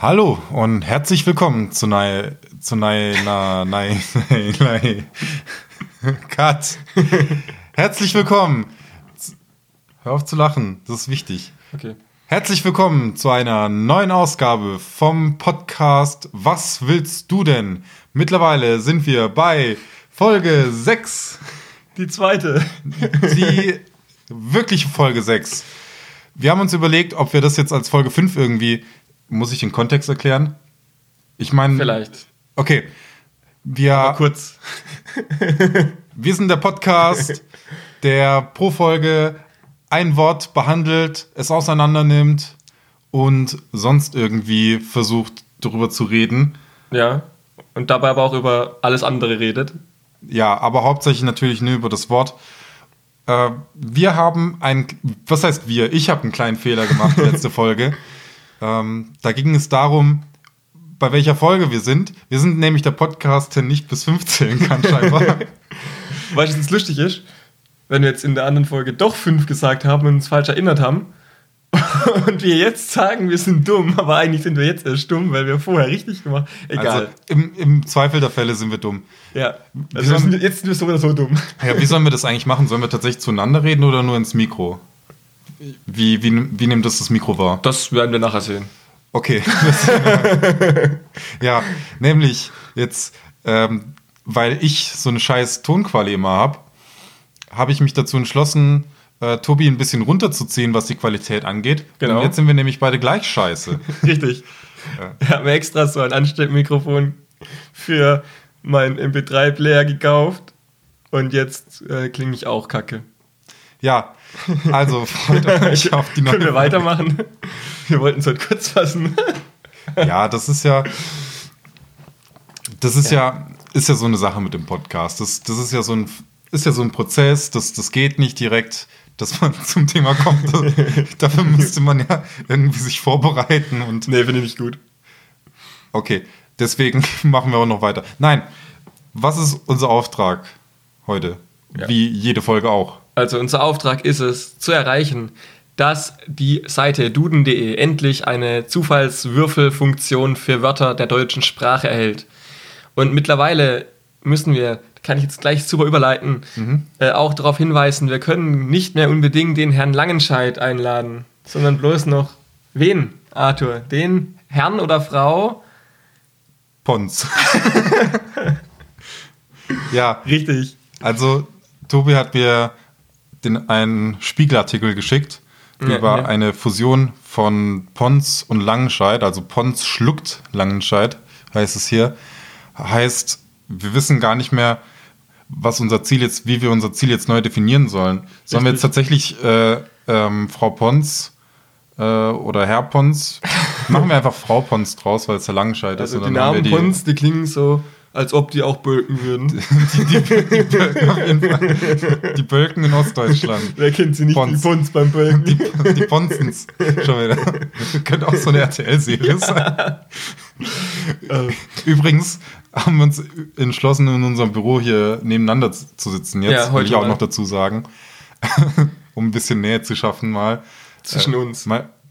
Hallo und herzlich willkommen zu Cut. Herzlich willkommen. Hör auf zu lachen, das ist wichtig. Okay. Herzlich willkommen zu einer neuen Ausgabe vom Podcast Was willst du denn? Mittlerweile sind wir bei Folge 6. Die zweite. Die wirkliche Folge 6. Wir haben uns überlegt, ob wir das jetzt als Folge 5 irgendwie... Muss ich den Kontext erklären? Ich meine... Vielleicht. Okay. Mal kurz. Wir sind der Podcast, der pro Folge ein Wort behandelt, es auseinander nimmt und sonst irgendwie versucht, darüber zu reden. Ja. Und dabei aber auch über alles andere redet. Ja, aber hauptsächlich natürlich nur über das Wort. Wir haben was heißt wir? Ich habe einen kleinen Fehler gemacht, letzte Folge. Da ging es darum, bei welcher Folge wir sind. Wir sind nämlich der Podcast, der nicht bis 15 kann, scheinbar. Weißt du, was lustig ist? Wenn wir jetzt in der anderen Folge doch 5 gesagt haben und uns falsch erinnert haben und wir jetzt sagen, wir sind dumm, aber eigentlich sind wir jetzt erst dumm, weil wir vorher richtig gemacht haben. Egal. Also im Zweifel der Fälle sind wir dumm. Ja, also jetzt sind wir so oder so dumm. Ja, wie sollen wir das eigentlich machen? Sollen wir tatsächlich zueinander reden oder nur ins Mikro? Wie nimmt das Mikro wahr? Das werden wir nachher sehen. Okay. Ja, nämlich jetzt, weil ich so eine scheiß Tonqualität immer habe ich mich dazu entschlossen, Tobi ein bisschen runterzuziehen, was die Qualität angeht. Genau. Und jetzt sind wir nämlich beide gleich scheiße. Richtig. Ich habe mir extra so ein Ansteckmikrofon für mein MP3-Player gekauft und jetzt klinge ich auch kacke. Ja, also freut euch auf die neue Können wir weitermachen? Wir wollten es heute kurz fassen. Ja, das ist ja so eine Sache mit dem Podcast. Das ist ja so ein Prozess, das geht nicht direkt, dass man zum Thema kommt. Dafür müsste man ja irgendwie sich vorbereiten und. Nee, finde ich nicht gut. Okay, deswegen machen wir auch noch weiter. Nein, was ist unser Auftrag heute? Ja. Wie jede Folge auch. Also unser Auftrag ist es, zu erreichen, dass die Seite duden.de endlich eine Zufallswürfelfunktion für Wörter der deutschen Sprache erhält. Und mittlerweile müssen wir, kann ich jetzt gleich super überleiten, auch darauf hinweisen, wir können nicht mehr unbedingt den Herrn Langenscheidt einladen, sondern bloß noch wen, Arthur? Den Herrn oder Frau? Pons. Ja. Richtig. Also, Tobi hat mir einen Spiegelartikel geschickt über eine Fusion von Pons und Langenscheidt. Also Pons schluckt Langenscheidt, heißt es hier. Heißt, wir wissen gar nicht mehr, wie wir unser Ziel jetzt neu definieren sollen. Sollen wir jetzt tatsächlich Frau Pons oder Herr Pons? Machen wir einfach Frau Pons draus, weil es der Langenscheidt ist. Also die Namen Pons, die klingen so, als ob die auch Bölken würden. Die Bölken auf jeden Fall. Die Bölken in Ostdeutschland. Wer kennt sie nicht, Pons. Die Pons beim Bölken? Die Ponsens. Schon wieder. Das könnte auch so eine RTL-Serie sein. Übrigens haben wir uns entschlossen, in unserem Büro hier nebeneinander zu sitzen. Jetzt will ich auch noch dazu sagen. Um ein bisschen Nähe zu schaffen mal. Zwischen uns.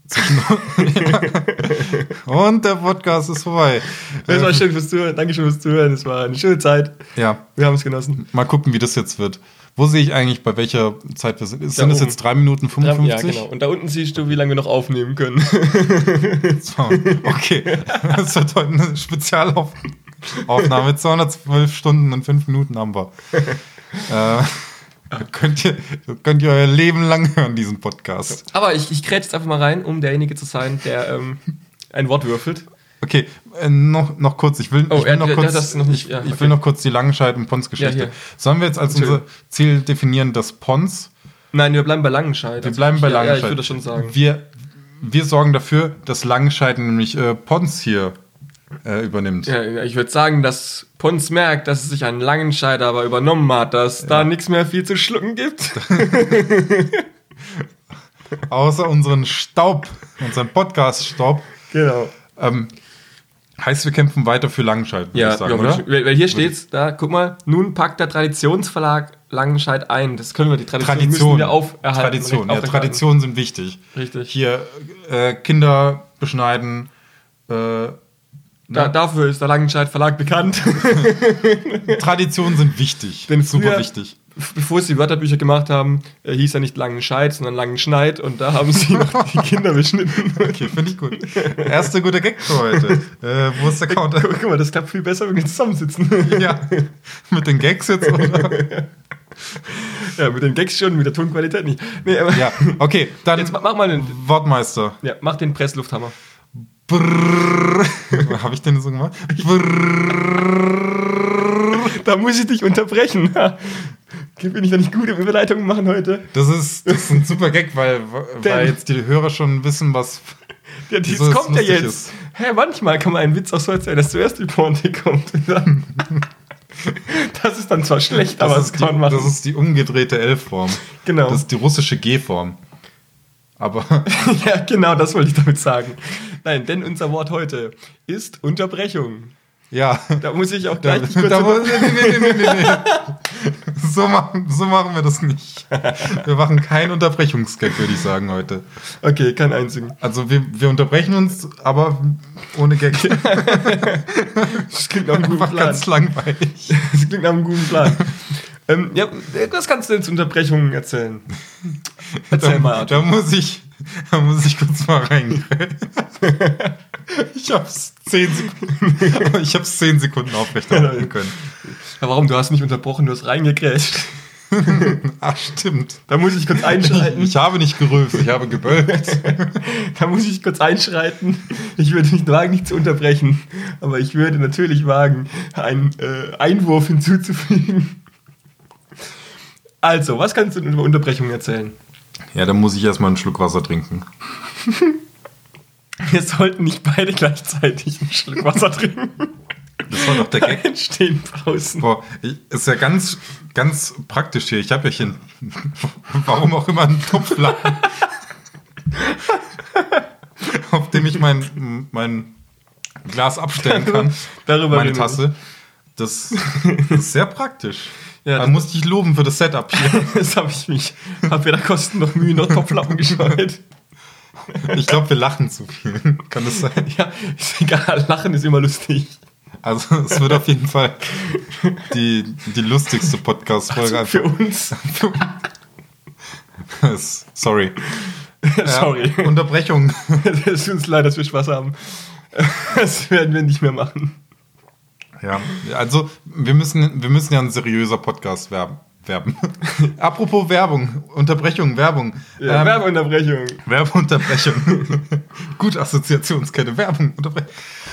Und der Podcast ist vorbei. Das war schön fürs Zuhören. Dankeschön fürs Zuhören. Es war eine schöne Zeit. Ja. Wir haben es genossen. Mal gucken, wie das jetzt wird. Wo sehe ich eigentlich, bei welcher Zeit wir sind? Sind es jetzt 3 Minuten 55? Ja, genau. Und da unten siehst du, wie lange wir noch aufnehmen können. So, okay. Das wird heute eine Spezialaufnahme. 212 Stunden und 5 Minuten haben wir. Könnt ihr euer Leben lang hören, diesen Podcast. Aber ich grätsch jetzt einfach mal rein, um derjenige zu sein, der ein Wort würfelt. Okay, noch kurz. Ich will noch kurz die Langenscheidt- und Pons-Geschichte. Ja, sollen wir jetzt als unser Ziel definieren, dass Pons... Nein, wir bleiben bei Langenscheidt. Wir bleiben bei Langenscheidt. Ja, ich würde schon sagen. Wir sorgen dafür, dass Langenscheidt nämlich Pons hier übernimmt. Ja, ich würde sagen, dass Pons merkt, dass es sich einen Langenscheider aber übernommen hat, dass da nichts mehr viel zu schlucken gibt. Außer unseren Podcast-Staub. Genau. Heißt, wir kämpfen weiter für Langenscheidt, würde ich sagen, oder? Weil hier steht's, da, guck mal, nun packt der Traditionsverlag Langenscheidt ein. Das können wir, die Tradition müssen wir auferhalten. Traditionen sind wichtig. Richtig. Hier Kinder beschneiden, Dafür ist der Langenscheidt Verlag bekannt. Traditionen sind wichtig. Denn super früher, wichtig. Bevor sie Wörterbücher gemacht haben, hieß er nicht Langenscheidt, sondern Langenschneid und da haben sie noch die Kinder beschnitten. Okay, finde ich gut. Erster guter Gag für heute. Wo ist der Counter? Guck mal, das klappt viel besser, wenn wir zusammensitzen. Ja, mit den Gags jetzt, oder? Ja, mit den Gags schon, mit der Tonqualität nicht. Nee, aber ja, okay, dann jetzt mach mal den Wortmeister. Ja, mach den Presslufthammer. Brrrr. Habe ich den so gemacht? Brrrr. Da muss ich dich unterbrechen. Bin ich da nicht gut im Überleitungen machen heute? Das ist ein super Gag, weil jetzt die Hörer schon wissen, was. Ja, das kommt ja jetzt. Ist. Manchmal kann man einen Witz auch so erzählen, dass zuerst die Pointe kommt. Das ist dann zwar schlecht, aber das kann man machen. Das ist die umgedrehte L-Form. Genau. Das ist die russische G-Form. Aber. Ja, genau, das wollte ich damit sagen. Nein, denn unser Wort heute ist Unterbrechung. Ja. Da muss ich auch gleich nee. So machen wir das nicht. Wir machen keinen Unterbrechungsgag, würde ich sagen, heute. Okay, keinen einzigen. Also wir unterbrechen uns, aber ohne Gag. Das klingt nach einem guten Plan. Ganz langweilig. Das klingt nach einem guten Plan. Ja, was kannst du denn zu Unterbrechungen erzählen? Erzähl mal, Arthur. Da muss ich kurz mal reingreifen. Ich hab's 10 Sekunden aufrechterhalten können. Ja, warum? Du hast nicht unterbrochen, du hast reingegrätscht. Ach, stimmt. Da muss ich kurz einschreiten. Ich habe nicht gerülpst, ich habe gebölkt. Da muss ich kurz einschreiten. Ich würde nicht wagen, nicht zu unterbrechen. Aber ich würde natürlich wagen, einen Einwurf hinzuzufügen. Also, was kannst du denn über Unterbrechungen erzählen? Ja, dann muss ich erstmal einen Schluck Wasser trinken. Wir sollten nicht beide gleichzeitig einen Schluck Wasser trinken. Das war doch der Gag. Entstehen Pausen. Boah, ist ja ganz, ganz praktisch hier. Ich habe ja hier, warum auch immer, einen Topflappen, auf dem ich mein Glas abstellen kann. Meine Tasse. Das ist sehr praktisch. Ja, da musste ich loben für das Setup hier. Das habe weder Kosten noch Mühe noch Topflappen gescheut. Ich glaube, wir lachen zu viel. Kann das sein? Ja, ist egal. Lachen ist immer lustig. Also, es wird auf jeden Fall die lustigste Podcast-Folge. Also für uns. Sorry. Sorry. Unterbrechung. Es tut uns leid, dass wir Spaß haben. Das werden wir nicht mehr machen. Ja, also wir müssen ja ein seriöser Podcast werben. Apropos Werbung, Unterbrechung, Werbung. Ja, Werbeunterbrechung. Werbeunterbrechung. Gute Assoziationskette, Werbung, Unterbrechung.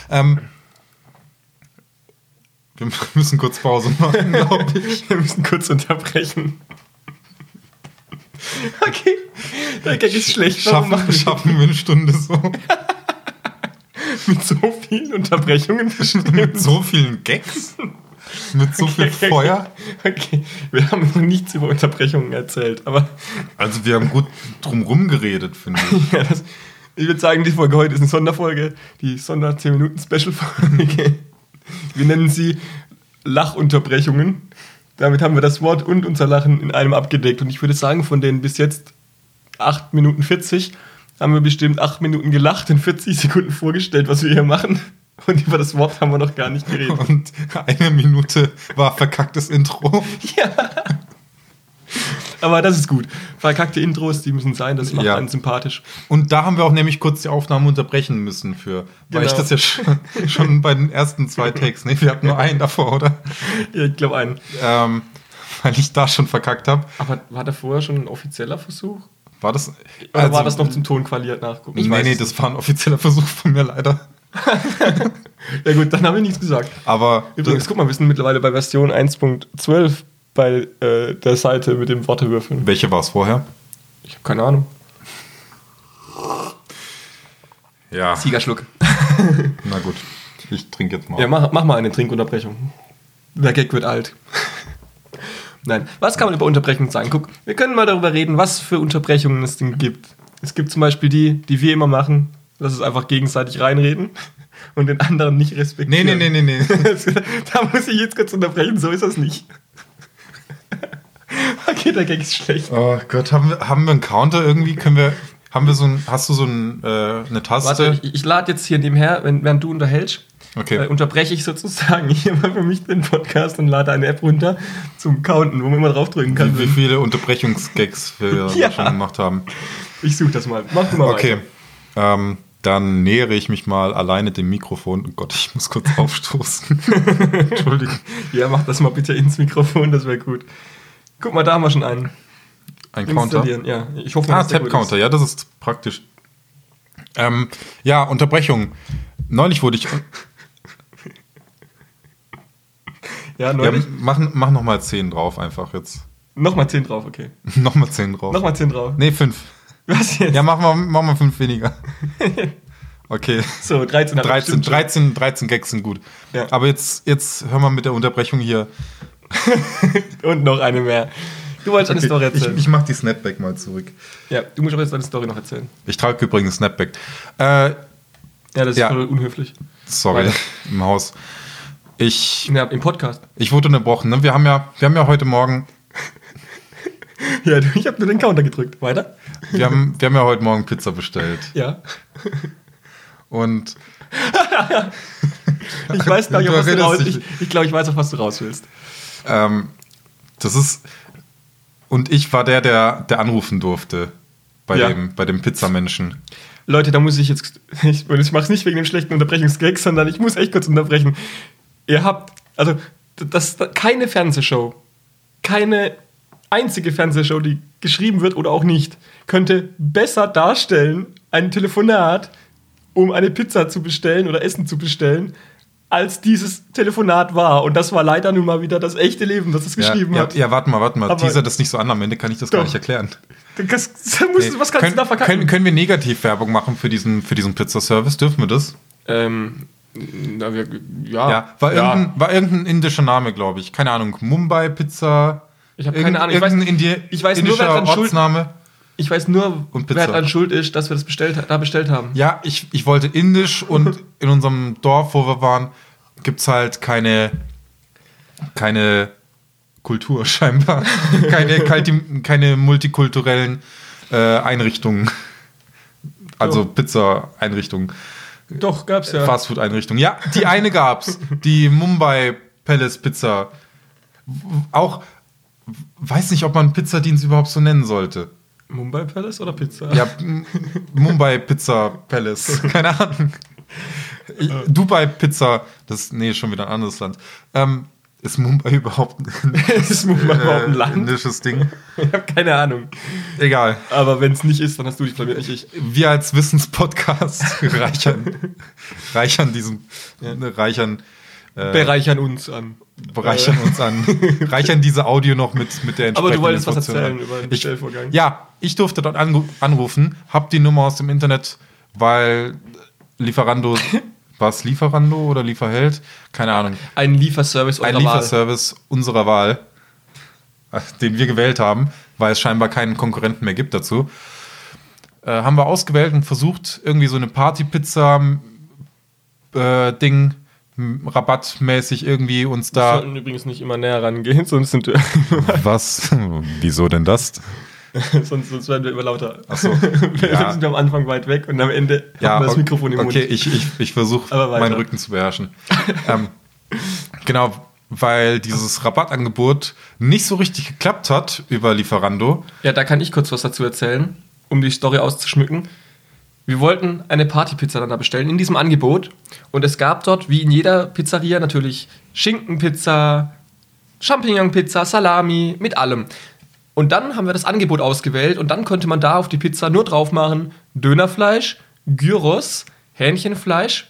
Wir müssen kurz Pause machen, glaube ich. Wir müssen kurz unterbrechen. Okay, der Gag ist schlecht. Schaffen wir eine Stunde so. Mit so vielen Unterbrechungen bestimmt. Mit so vielen Gags? Mit so viel Feuer? Okay, wir haben noch nichts über Unterbrechungen erzählt, aber... Also wir haben gut drumrum geredet, finde ich. Ja, ich würde sagen, die Folge heute ist eine Sonderfolge, die Sonder-10-Minuten-Special-Folge. Wir nennen sie Lachunterbrechungen. Damit haben wir das Wort und unser Lachen in einem abgedeckt. Und ich würde sagen, von den bis jetzt 8 Minuten 40 haben wir bestimmt 8 Minuten gelacht, in 40 Sekunden vorgestellt, was wir hier machen. Und über das Wort haben wir noch gar nicht geredet. Und 1 Minute war verkacktes Intro. Ja. Aber das ist gut. Verkackte Intros, die müssen sein, das macht einen sympathisch. Und da haben wir auch nämlich kurz die Aufnahme unterbrechen müssen für. Weil ich das ja schon bei den ersten 2 Takes, ne? Wir hatten nur einen davor, oder? Ja, ich glaube einen. Weil ich da schon verkackt habe. Aber war da vorher schon ein offizieller Versuch? War das? Oder war das noch zum Tonqualiert nachgucken? Nee, das war ein offizieller Versuch von mir leider. Ja gut, dann habe ich nichts gesagt. Aber übrigens, guck mal, wir sind mittlerweile bei Version 1.12 bei der Seite mit dem Wortewürfeln. Welche war es vorher? Ich habe keine Ahnung. Ja. Siegerschluck. Na gut, ich trinke jetzt mal. Ja, mach mal eine Trinkunterbrechung. Der Gag wird alt. Nein, was kann man über Unterbrechungen sagen? Guck, wir können mal darüber reden, was für Unterbrechungen es denn gibt. Es gibt zum Beispiel die wir immer machen. Das ist einfach gegenseitig reinreden und den anderen nicht respektieren. Nee. Da muss ich jetzt kurz unterbrechen, so ist das nicht. Okay, der Gag ist schlecht. Oh Gott, haben wir einen Counter irgendwie? Können wir Hast du eine Taste? Warte, ich lade jetzt hier nebenher, während du unterhältst. Okay. Unterbreche ich sozusagen hier mal für mich den Podcast und lade eine App runter zum Counten, wo man immer draufdrücken kann. Wie viele Unterbrechungsgags wir schon gemacht haben. Ich suche das mal. Mach du mal okay. Dann nähere ich mich mal alleine dem Mikrofon. Oh Gott, ich muss kurz aufstoßen. Entschuldigung. Ja, mach das mal bitte ins Mikrofon, das wäre gut. Guck mal, da haben wir schon einen. Ein Counter? Ja, ich hoffe, Tab-Counter, ja, das ist praktisch. Ja, Unterbrechung. Neulich wurde ich... Ja, neulich. Ja, mach nochmal 10 drauf einfach jetzt. Nochmal 10 drauf, okay. Nochmal 10 drauf. Nochmal 10 drauf. Nee, 5. Was jetzt? Ja, mach mal 5 weniger. Okay. So, 13 Gags sind gut. Ja. Aber jetzt hören wir mit der Unterbrechung hier. Und noch eine mehr. Du wolltest eine Story erzählen. Ich mach die Snapback mal zurück. Ja, du musst aber jetzt deine Story noch erzählen. Ich trage übrigens Snapback. Ja, das ist voll unhöflich. Sorry, Weiter. Im Haus. Ja, im Podcast. Ich wurde unterbrochen. Ne? Wir haben ja heute Morgen... Ja, ich habe nur den Counter gedrückt. Weiter? Wir haben ja heute Morgen Pizza bestellt. Ja. Und... Ich weiß gar nicht, auf was du raus willst. Ich glaube, ich weiß, auf was du raus willst. Das ist... Und ich war der anrufen durfte bei dem Pizzamenschen. Leute, da muss ich jetzt... Ich mache es nicht wegen dem schlechten Unterbrechungsgag, sondern ich muss echt kurz unterbrechen. Ihr habt... Also, keine Fernsehshow, keine einzige Fernsehshow, die geschrieben wird oder auch nicht, könnte besser darstellen, ein Telefonat, um eine Pizza zu bestellen oder Essen zu bestellen, als dieses Telefonat war. Und das war leider nun mal wieder das echte Leben, das es geschrieben hat. Ja, warte mal. Teaser das nicht so an, am Ende kann ich das gar nicht erklären. Was kannst du da verkacken? Können wir Negativwerbung machen für diesen Pizzaservice? Dürfen wir das? War irgendein indischer Name, glaube ich. Keine Ahnung. Mumbai Pizza. Ich habe keine Ahnung. Ich weiß nur, wer daran schuld ist, dass wir das bestellt haben. Ja, ich wollte indisch und in unserem Dorf, wo wir waren, gibt es halt keine Kultur scheinbar. keine multikulturellen Einrichtungen. Also Pizza-Einrichtungen. Doch, gab's ja. Fastfood-Einrichtungen. Ja, die eine gab's. Die Mumbai Palace Pizza. Auch, weiß nicht, ob man Pizzadienst überhaupt so nennen sollte. Mumbai Palace oder Pizza? Ja, Mumbai Pizza Palace. Keine Ahnung. Dubai Pizza. Schon wieder ein anderes Land. Ist Mumbai überhaupt ein Land? Indisches Ding? Ich habe keine Ahnung. Egal. Aber wenn es nicht ist, dann hast du dich blamiert, nicht ich. Wir als Wissenspodcast reichern uns an. Reichern diese Audio noch mit der entsprechenden. Aber du wolltest was erzählen über den Bestellvorgang. Ja, ich durfte dort anrufen, hab die Nummer aus dem Internet, weil Lieferando... War es Lieferando oder Lieferheld? Keine Ahnung. Ein Lieferservice unserer Wahl, den wir gewählt haben, weil es scheinbar keinen Konkurrenten mehr gibt dazu. Haben wir ausgewählt und versucht, irgendwie so eine Party-Pizza-Ding rabattmäßig irgendwie uns da... Wir sollten übrigens nicht immer näher rangehen, sonst sind wir... Was? Wieso denn das? sonst werden wir immer lauter. Achso. Ja. Sind wir am Anfang weit weg und am Ende haben wir das Mikrofon im Mund. Okay, ich versuche, meinen Rücken zu beherrschen. Genau, weil dieses Rabattangebot nicht so richtig geklappt hat über Lieferando. Ja, da kann ich kurz was dazu erzählen, um die Story auszuschmücken. Wir wollten eine Partypizza dann da bestellen in diesem Angebot. Und es gab dort, wie in jeder Pizzeria, natürlich Schinkenpizza, Champignonpizza, Salami, mit allem. Und dann haben wir das Angebot ausgewählt und dann konnte man da auf die Pizza nur drauf machen Dönerfleisch, Gyros, Hähnchenfleisch,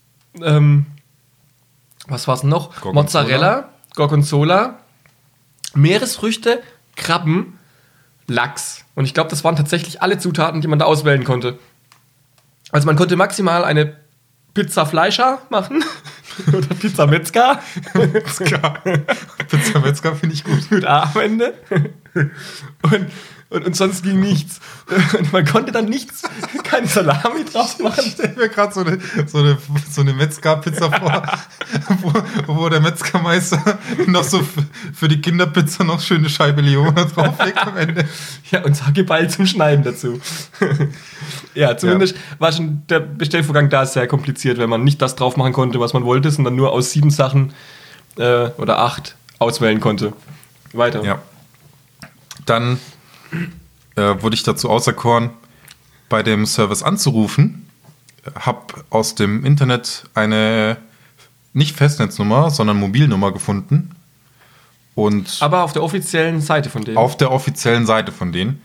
was war's noch? Mozzarella, Gorgonzola, Meeresfrüchte, Krabben, Lachs. Und ich glaube, das waren tatsächlich alle Zutaten, die man da auswählen konnte. Also man konnte maximal eine Pizza Fleischer machen oder Pizza Metzger. Pizza Metzger finde ich gut. Mit A am Ende. Und Und sonst ging nichts. Und man konnte dann keine Salami drauf machen. Ich stelle mir gerade so eine Metzger-Pizza vor, wo der Metzgermeister noch so für die Kinderpizza noch schöne Scheibe Leone drauflegt am Ende. Ja, und Hackeball zum Schneiden dazu. Ja, zumindest war schon der Bestellvorgang da sehr kompliziert, wenn man nicht das drauf machen konnte, was man wollte, sondern nur aus 7 Sachen oder 8 auswählen konnte. Weiter. Ja. Dann wurde ich dazu auserkoren, bei dem Service anzurufen. Habe aus dem Internet eine nicht Festnetznummer, sondern Mobilnummer gefunden. Aber auf der offiziellen Seite von denen? Auf der offiziellen Seite von denen.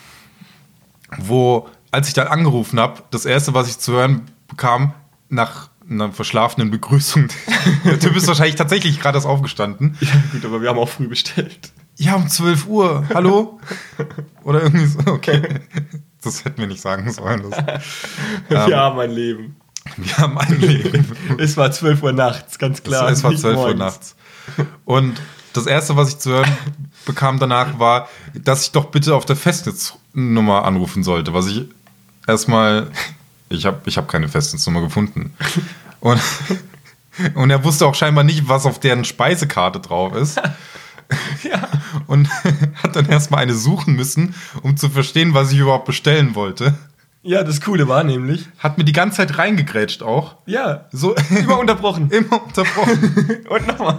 Wo, als ich dann angerufen habe, das Erste, was ich zu hören bekam, nach einer verschlafenen Begrüßung, du bist wahrscheinlich tatsächlich gerade erst aufgestanden. Ja gut, aber wir haben auch früh bestellt. Ja, um 12 Uhr. Hallo? Oder irgendwie so. Okay. Das hätten wir nicht sagen sollen. Wir haben ein Leben. Wir haben ein Leben. Es war 12 Uhr nachts, ganz klar. Es war 12 Uhr nachts. Und das Erste, was ich zu hören bekam danach, war, dass ich doch bitte auf der Festnetznummer anrufen sollte. Was ich erstmal... Ich hab keine Festnetznummer gefunden. Und er wusste auch scheinbar nicht, was auf deren Speisekarte drauf ist. Ja. Und hat dann erstmal eine suchen müssen, um zu verstehen, was ich überhaupt bestellen wollte. Ja, das Coole war nämlich... Hat mir die ganze Zeit reingegrätscht auch. Ja, so immer unterbrochen. Immer unterbrochen. Und nochmal.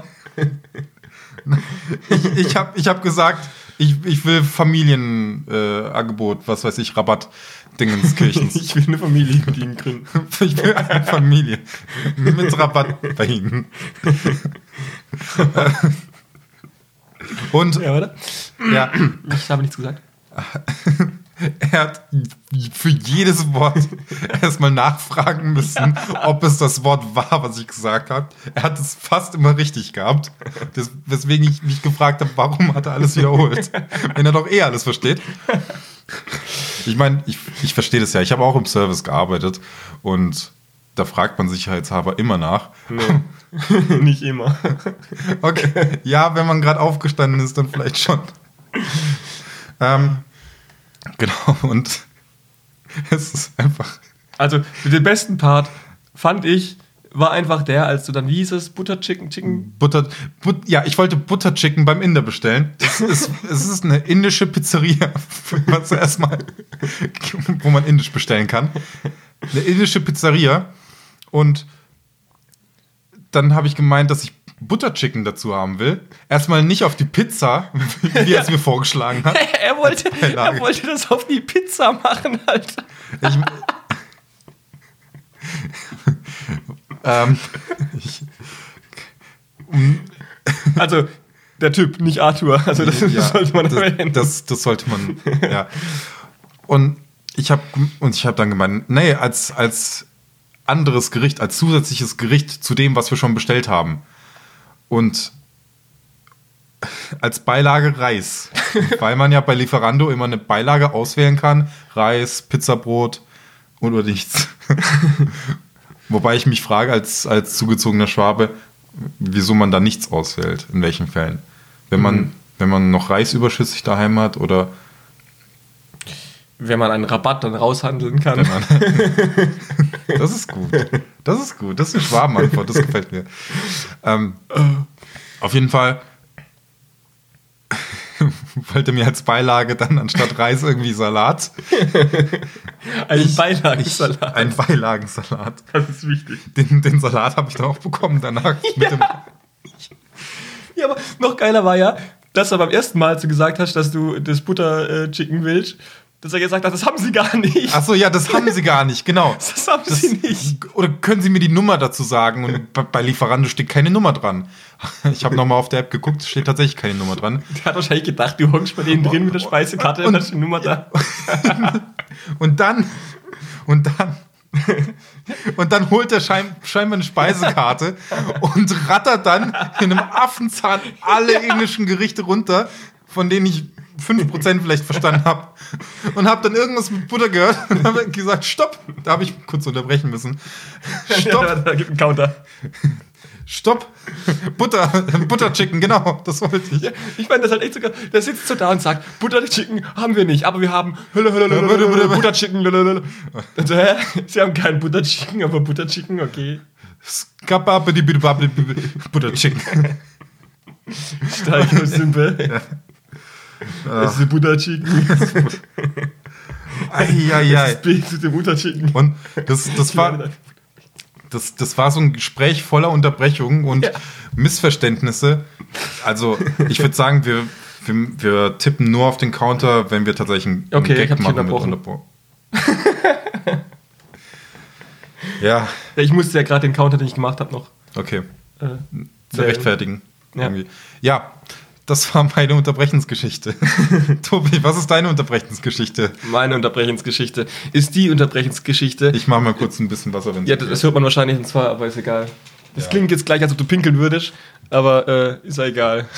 Ich hab gesagt, ich will Familienangebot, was weiß ich, Rabatt. Dingenskirchens. Ich will eine Familie mit Ihnen gründen. Ich will eine Familie mit Rabatt bei Ihnen. Und ja, oder? Ja. Ich habe nichts gesagt. Er hat für jedes Wort erstmal nachfragen müssen, ob es das Wort war, was ich gesagt habe. Er hat es fast immer richtig gehabt. Weswegen ich mich gefragt habe, warum hat er alles wiederholt? Wenn er doch alles versteht. Ich meine, ich verstehe das ja. Ich habe auch im Service gearbeitet und da fragt man sicherheitshalber immer nach. Nee, nicht immer. Okay, ja, wenn man gerade aufgestanden ist, dann vielleicht schon. Genau, und es ist einfach... Also, den besten Part fand ich, war einfach der, als du dann, wie hieß es, Butter Chicken? Ja, ich wollte Butter Chicken beim Inder bestellen. Es ist eine indische Pizzeria, was erstmal, wo man indisch bestellen kann. Eine indische Pizzeria. Und dann habe ich gemeint, dass ich Butter Chicken dazu haben will. Erstmal nicht auf die Pizza, wie er es mir vorgeschlagen hat. Er wollte das auf die Pizza machen, Alter. Also, der Typ, nicht Arthur. Also, das sollte man erwähnen. Das sollte man, ja. Und ich habe dann gemeint, nee, als anderes Gericht, als zusätzliches Gericht zu dem, was wir schon bestellt haben. Und als Beilage Reis. Weil man ja bei Lieferando immer eine Beilage auswählen kann. Reis, Pizzabrot oder nichts. Wobei ich mich frage, als zugezogener Schwabe, wieso man da nichts auswählt, in welchen Fällen. Wenn man noch Reis überschüssig daheim hat oder... Wenn man einen Rabatt dann raushandeln kann. Das ist gut. Das ist gut. Das ist eine Schwabenantwort. Das gefällt mir. Auf jeden Fall wollte mir als Beilage dann anstatt Reis irgendwie Salat. Ein Beilagensalat. Ein Beilagensalat. Das ist wichtig. Den Salat habe ich dann auch bekommen danach. Ja, aber noch geiler war ja, dass du beim ersten Mal, als du gesagt hast, dass du das Butter Chicken willst, dass er gesagt hat, das haben sie gar nicht. Ach so, ja, das haben sie gar nicht, genau. Das haben sie nicht. Oder können Sie mir die Nummer dazu sagen? Und bei Lieferando steht keine Nummer dran. Ich habe nochmal auf der App geguckt, es steht tatsächlich keine Nummer dran. Der hat wahrscheinlich gedacht, du hockst bei denen drin mit der Speisekarte und hast die Nummer da. Und dann holt er scheinbar eine Speisekarte und rattert dann in einem Affenzahn alle englischen Gerichte runter, von denen ich 5% vielleicht verstanden habe. Und habe dann irgendwas mit Butter gehört und habe gesagt, stopp. Da habe ich kurz unterbrechen müssen. Stopp. Ja, da gibt einen Counter. Stopp. Butterchicken, genau, das wollte ich. Ja, ich meine, das halt echt sogar, der sitzt so da und sagt, Butterchicken haben wir nicht, aber wir haben Butterchicken. Und so, hä? Sie haben keinen Butterchicken, aber Butterchicken, okay. Butterchicken. Steigerungssymbol. Das ist Butterchicken. Eieiei. Das ist zu dem Butterchicken. Und das war so ein Gespräch voller Unterbrechungen und Missverständnisse. Also, ich würde sagen, wir tippen nur auf den Counter, wenn wir tatsächlich einen Gag machen. Ja. Ich musste ja gerade den Counter, den ich gemacht habe, noch. Okay. Rechtfertigen. Ja, das war meine Unterbrechensgeschichte. Tobi, was ist deine Unterbrechensgeschichte? Meine Unterbrechensgeschichte ist die Unterbrechensgeschichte. Ich mache mal kurz ein bisschen Wasser. Ja, das hört man wahrscheinlich in zwei, aber ist egal. Das klingt jetzt gleich, als ob du pinkeln würdest, aber ist ja egal.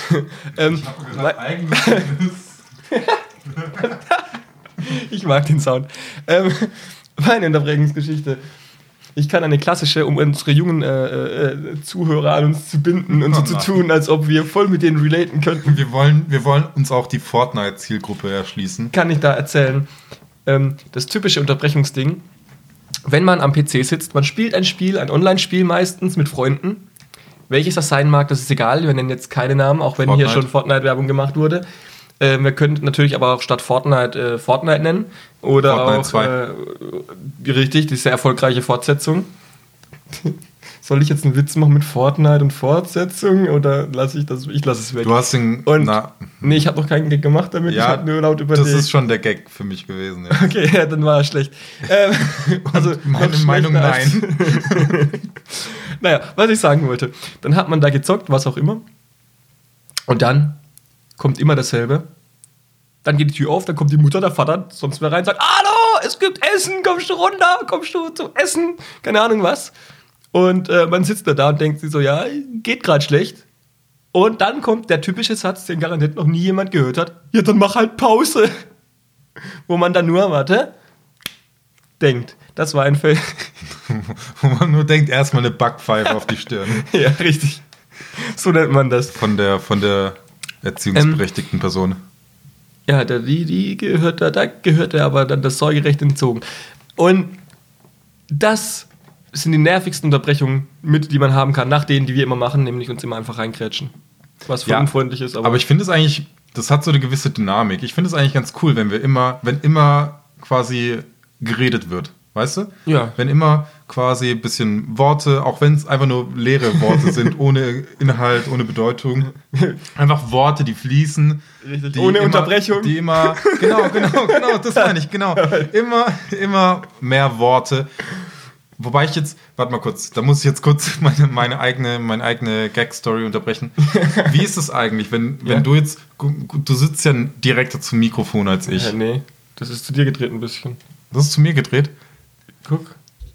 Ich mag den Sound. Meine Unterbrechungsgeschichte. Ich kann eine klassische, um unsere jungen Zuhörer an uns zu binden und so zu tun, als ob wir voll mit denen relaten könnten. Wir wollen uns auch die Fortnite-Zielgruppe erschließen. Kann ich da erzählen. Das typische Unterbrechungsding, wenn man am PC sitzt, man spielt ein Spiel, ein Online-Spiel meistens mit Freunden. Welches das sein mag, das ist egal. Wir nennen jetzt keine Namen, auch wenn hier schon Fortnite-Werbung gemacht wurde. Wir können natürlich aber auch statt Fortnite Fortnite nennen. Oder Fortnite auch 2. Richtig, die sehr erfolgreiche Fortsetzung. Soll ich jetzt einen Witz machen mit Fortnite und Fortsetzung oder lasse ich das? Ich lasse es weg. Du hast den. Nee, ich habe noch keinen Gag gemacht damit. Ja, ich habe nur laut überlegt. Das ist schon der Gag für mich gewesen. Ja. Okay, ja, dann war er schlecht. Also meine Meinung, nein. Naja, was ich sagen wollte. Dann hat man da gezockt, was auch immer. Und dann kommt immer dasselbe. Dann geht die Tür auf, dann kommt die Mutter, der Vater, sonst wer rein, sagt, hallo, es gibt Essen, kommst du runter, kommst du zum Essen, keine Ahnung was. Und man sitzt da und denkt sich so, ja, geht gerade schlecht. Und dann kommt der typische Satz, den garantiert noch nie jemand gehört hat, ja, dann mach halt Pause. Wo man dann nur, denkt. Das war ein Fall. Wo man nur denkt, erstmal eine Backpfeife auf die Stirn. Ja, richtig. So nennt man das. Von der erziehungsberechtigten Person. Ja, da gehört er aber dann das Sorgerecht entzogen. Und das sind die nervigsten Unterbrechungen, die man haben kann, nach denen, die wir immer machen, nämlich uns immer einfach reinkrätschen. Was voll unfreundlich ist. Aber ich finde es eigentlich, das hat so eine gewisse Dynamik. Ich finde es eigentlich ganz cool, wenn immer quasi geredet wird. Weißt du? Ja. Wenn immer quasi ein bisschen Worte, auch wenn es einfach nur leere Worte sind, ohne Inhalt, ohne Bedeutung. Einfach Worte, die fließen. Richtig. Ohne Unterbrechung. Die immer, genau, das meine ich, genau. Immer mehr Worte. Wobei ich jetzt, warte mal kurz, da muss ich jetzt kurz meine eigene Gag-Story unterbrechen. Wie ist es eigentlich, wenn du jetzt, du sitzt ja direkter zum Mikrofon als ich. Ja, nee, das ist zu dir gedreht ein bisschen. Das ist zu mir gedreht? Guck.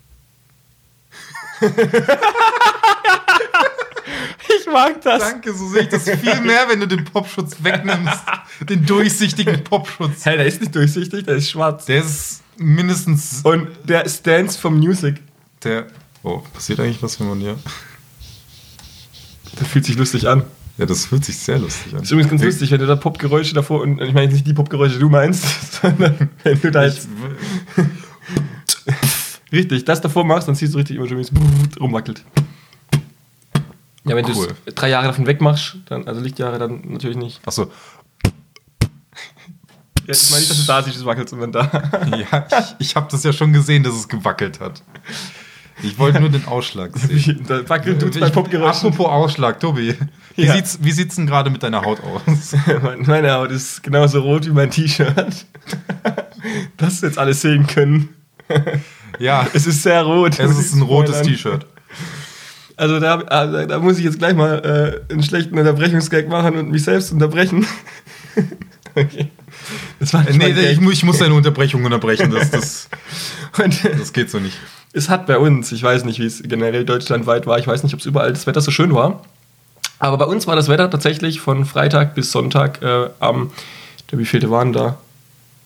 Ich mag das. Danke, so sehe ich das viel mehr, wenn du den Popschutz wegnimmst. Den durchsichtigen Popschutz. Hey, der ist nicht durchsichtig, der ist schwarz. Der ist mindestens... Und der stands for Music. Passiert eigentlich was, wenn man hier... Das fühlt sich lustig an. Ja, das fühlt sich sehr lustig an. Das ist übrigens ganz lustig, wenn du da Popgeräusche davor... Und ich meine nicht die Popgeräusche, die du meinst, sondern wenn du da jetzt... Richtig, das davor machst, dann siehst du richtig immer schon, wie es rumwackelt. Ja, wenn du es 3 Jahre davon wegmachst, dann, also Lichtjahre, dann natürlich nicht. Achso. Ja, ich meine nicht, dass du da siehst, es wackelt, sondern da. Ja, ich habe das ja schon gesehen, dass es gewackelt hat. Ich wollte nur den Ausschlag sehen. Da wackelt tut's bei Popgeräuschen. Apropos Ausschlag, Tobi. Wie sieht's denn gerade mit deiner Haut aus? Meine Haut ist genauso rot wie mein T-Shirt. Das jetzt alles sehen können. Ja. Es ist sehr rot. Es ist ein rotes T-Shirt. Also da muss ich jetzt gleich mal einen schlechten Unterbrechungsgag machen und mich selbst unterbrechen. Okay. Ich muss deine Unterbrechung unterbrechen. Das geht so nicht. Es hat bei uns, ich weiß nicht, wie es generell deutschlandweit war, ich weiß nicht, ob es überall das Wetter so schön war, aber bei uns war das Wetter tatsächlich von Freitag bis Sonntag wie viele waren da?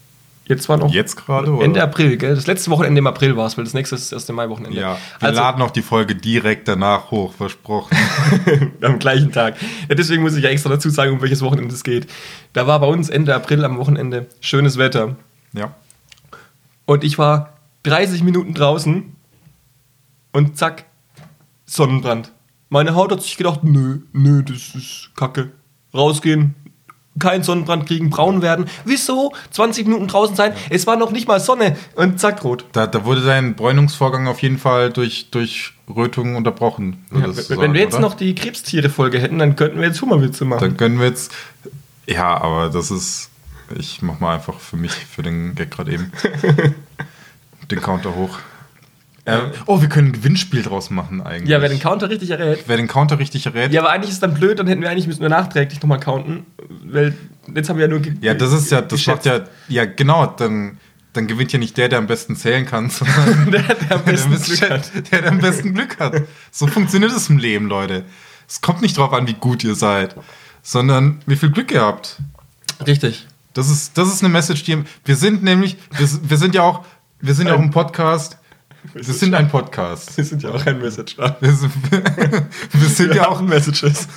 Jetzt war noch Jetzt gerade, oder? Ende April, gell? Das letzte Wochenende im April war es, weil das nächste ist erst im Mai-Wochenende. Ja, wir laden auch die Folge direkt danach hoch, versprochen. Am gleichen Tag. Ja, deswegen muss ich ja extra dazu sagen, um welches Wochenende es geht. Da war bei uns Ende April am Wochenende schönes Wetter. Ja. Und ich war 30 Minuten draußen und zack, Sonnenbrand. Meine Haut hat sich gedacht, nö, das ist Kacke. Rausgehen, kein Sonnenbrand kriegen, braun werden. Wieso? 20 Minuten draußen sein, es war noch nicht mal Sonne und zack, rot. Da wurde dein Bräunungsvorgang auf jeden Fall durch Rötungen unterbrochen. Ja, wenn wir jetzt noch die Krebstiere-Folge hätten, dann könnten wir jetzt Hummerwitze machen. Dann können wir jetzt... Ja, aber das ist... Ich mach mal einfach für mich, für den Gag gerade eben, den Counter hoch. Wir können ein Gewinnspiel draus machen eigentlich. Ja, wer den Counter richtig errät. Ja, aber eigentlich ist es dann blöd, dann müssen wir nachträglich nochmal counten, weil jetzt haben wir ja nur... das macht ja, genau, dann gewinnt ja nicht der am besten zählen kann, sondern der am besten Glück hat. So funktioniert es im Leben, Leute. Es kommt nicht drauf an, wie gut ihr seid, sondern wie viel Glück ihr habt. Richtig. Das ist eine Message, wir sind ja auch ein Podcast. Wir sind ein Podcast. Wir sind ja auch ein Message. Wir sind ja auch ein Messages.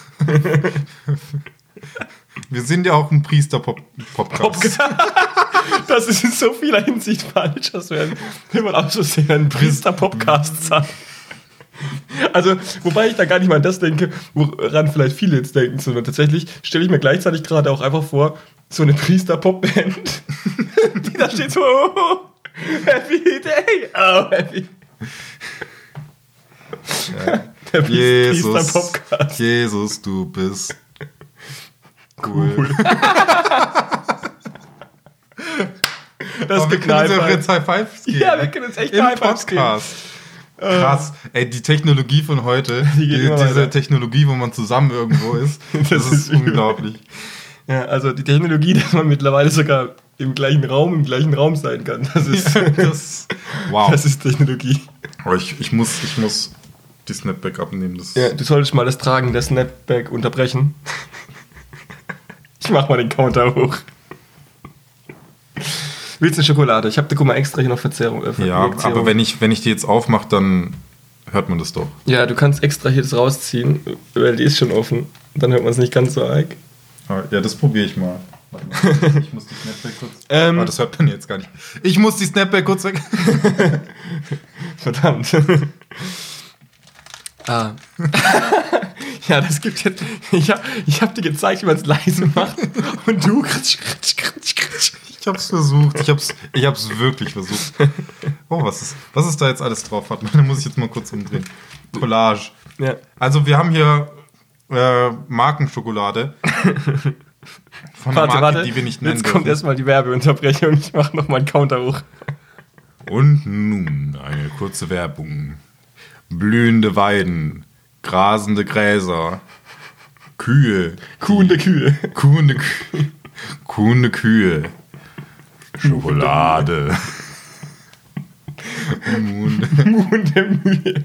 Wir sind ja auch ein Priester-Podcast. Das ist in so vieler Hinsicht falsch, dass wir immer auch so sehr ein Priester-Podcast sagen. Also, wobei ich da gar nicht mal an das denke, woran vielleicht viele jetzt denken, sondern tatsächlich stelle ich mir gleichzeitig gerade auch einfach vor, so eine Priester-Pop-Band, die da steht so, Happy Day, happy. Ja. Der Priester-Podcast. Jesus, du bist cool. Das wir können uns ja jetzt High Fives geben. Ja, wir können uns echt High Fives geben. Krass. Ey, die Technologie von heute, diese Technologie, wo man zusammen irgendwo ist, das ist unglaublich. Ja, also die Technologie, dass man mittlerweile sogar im gleichen Raum sein kann. Das ist, wow. Das ist Technologie. Aber ich muss die Snapback abnehmen. Du solltest mal das Tragen der Snapback unterbrechen. Ich mach mal den Counter hoch. Willst du eine Schokolade? Ich habe da, guck mal, extra hier noch Verzerrung. Ja, aber wenn ich die jetzt aufmache, dann hört man das doch. Ja, du kannst extra hier das rausziehen, weil die ist schon offen. Dann hört man es nicht ganz so arg. Ja, das probiere ich mal. Warte mal. Ich muss die Snapback kurz... das hört man jetzt gar nicht. Ich muss die Snapback kurz weg. Verdammt. Ja, das gibt jetzt... Ich hab dir gezeigt, wie man es leise macht. Und du... Ich hab's versucht. Ich hab's wirklich versucht. Oh, was ist da jetzt alles drauf? Warte mal, da muss ich jetzt mal kurz umdrehen. Collage. Ja. Also wir haben hier Markenschokolade. Von einer Marke, die wir nicht nennen Jetzt kommt erstmal die Werbeunterbrechung. Ich mache nochmal einen Counter hoch. Und nun eine kurze Werbung. Blühende Weiden, grasende Gräser, Kühe. Kuhende Kühe. Schokolade. Muhende Mühe.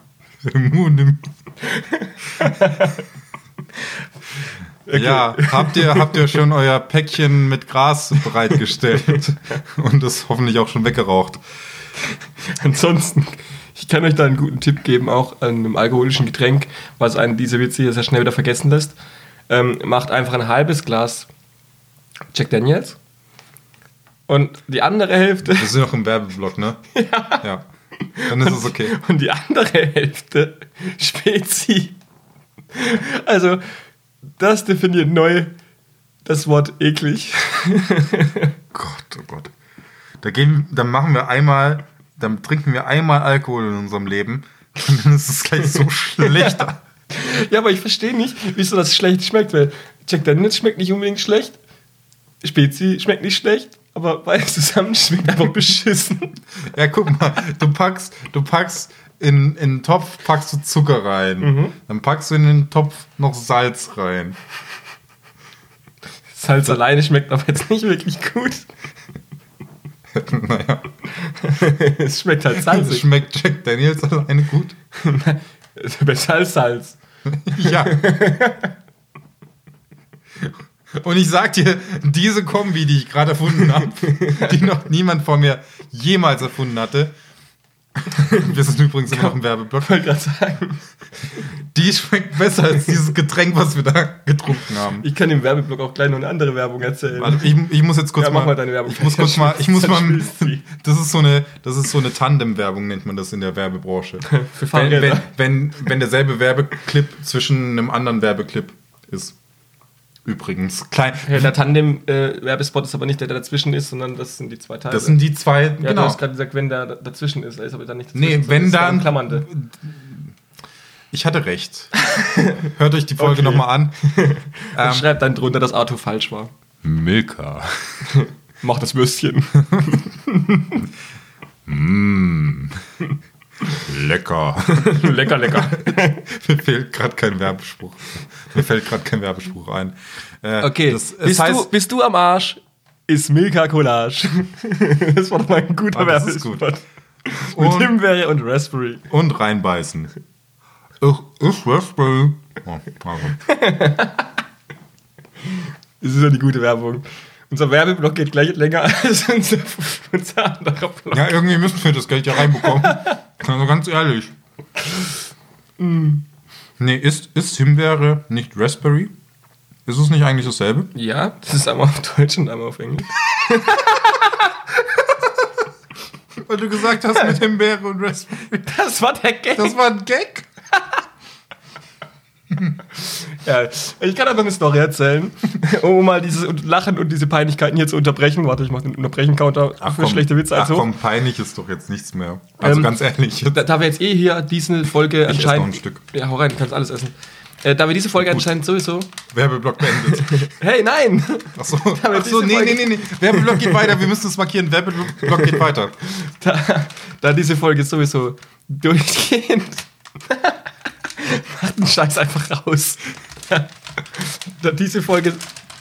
Okay. Ja, habt ihr schon euer Päckchen mit Gras bereitgestellt und das hoffentlich auch schon weggeraucht? Ansonsten, ich kann euch da einen guten Tipp geben, auch an einem alkoholischen Getränk, was einen diese Witze hier sehr schnell wieder vergessen lässt. Macht einfach ein halbes Glas Jack Daniels und die andere Hälfte... Wir sind noch im Werbeblock, ne? Ja. Dann ist es okay. Und die andere Hälfte Spezi. Also... Das definiert neu das Wort eklig. Gott, oh Gott. Dann trinken wir einmal Alkohol in unserem Leben und dann ist es gleich so schlecht. Ja, aber ich verstehe nicht, wieso das schlecht schmeckt, weil Jack Daniels schmeckt nicht unbedingt schlecht, Spezi schmeckt nicht schlecht, aber beides zusammen schmeckt einfach beschissen. Ja, guck mal, du packst in den Topf packst du Zucker rein. Dann packst du in den Topf noch Salz rein. Salz alleine schmeckt aber jetzt nicht wirklich gut. Naja. Es schmeckt halt salzig. Schmeckt Jack Daniels alleine gut? Besser als Salz. Ja. Und ich sag dir, diese Kombi, die ich gerade erfunden habe, die noch niemand vor mir jemals erfunden hatte, wir sind übrigens immer noch im Werbeblock, wollte gerade sagen. Die schmeckt besser als dieses Getränk, was wir da getrunken haben. Ich kann im Werbeblock auch gleich noch eine andere Werbung erzählen. Also ich muss jetzt kurz mach mal deine Werbung. Ich muss mal. Das ist so eine Tandem-Werbung, nennt man das in der Werbebranche. Für Fahrräder. Wenn derselbe Werbeclip zwischen einem anderen Werbeclip ist. Übrigens. Klein. Ja, der Tandem-Werbespot ist aber nicht der dazwischen ist, sondern das sind die zwei Teile. Das sind die zwei, ja, genau. Du hast gerade gesagt, wenn der dazwischen ist, ist aber dann nicht dazwischen. Nee, wenn da dann. Klammernde. Ich hatte recht. Hört euch die Folge nochmal an. Schreibt dann drunter, dass Arthur falsch war. Milka. Mach das Würstchen. Lecker. Lecker. Mir fällt gerade kein Werbespruch. Ein. Okay, bist du am Arsch, ist Milka Collage. Das war doch mal ein guter Werbespot. Mit Himbeere und Raspberry. Und reinbeißen. Ist Raspberry. Oh, das ist ja die gute Werbung. Unser Werbeblock geht gleich länger als unser anderer Block. Ja, irgendwie müssen wir das Geld ja reinbekommen. Also ganz ehrlich. Nee, ist Himbeere nicht Raspberry? Ist es nicht eigentlich dasselbe? Ja, das ist einmal auf Deutsch und einmal auf Englisch. Weil du gesagt hast mit Himbeere und Raspberry. Das war der Gag. Das war ein Gag? Ja, ich kann einfach eine Story erzählen, um mal dieses Lachen und diese Peinlichkeiten hier zu unterbrechen. Warte, ich mache den Unterbrechen-Counter für schlechte Witze. Also. Ach komm, peinlich ist doch jetzt nichts mehr. Also ganz ehrlich. Da wir jetzt hier diese Folge anscheinend... Esse noch ein Stück. Ja, hau rein, du kannst alles essen. Da wir diese Folge anscheinend sowieso... Werbeblock beendet. Hey, nein! Achso, nee. Werbeblock geht weiter, wir müssen es markieren. Werbeblock geht weiter. Da diese Folge sowieso durchgehend... Macht den Scheiß einfach raus. Da diese Folge...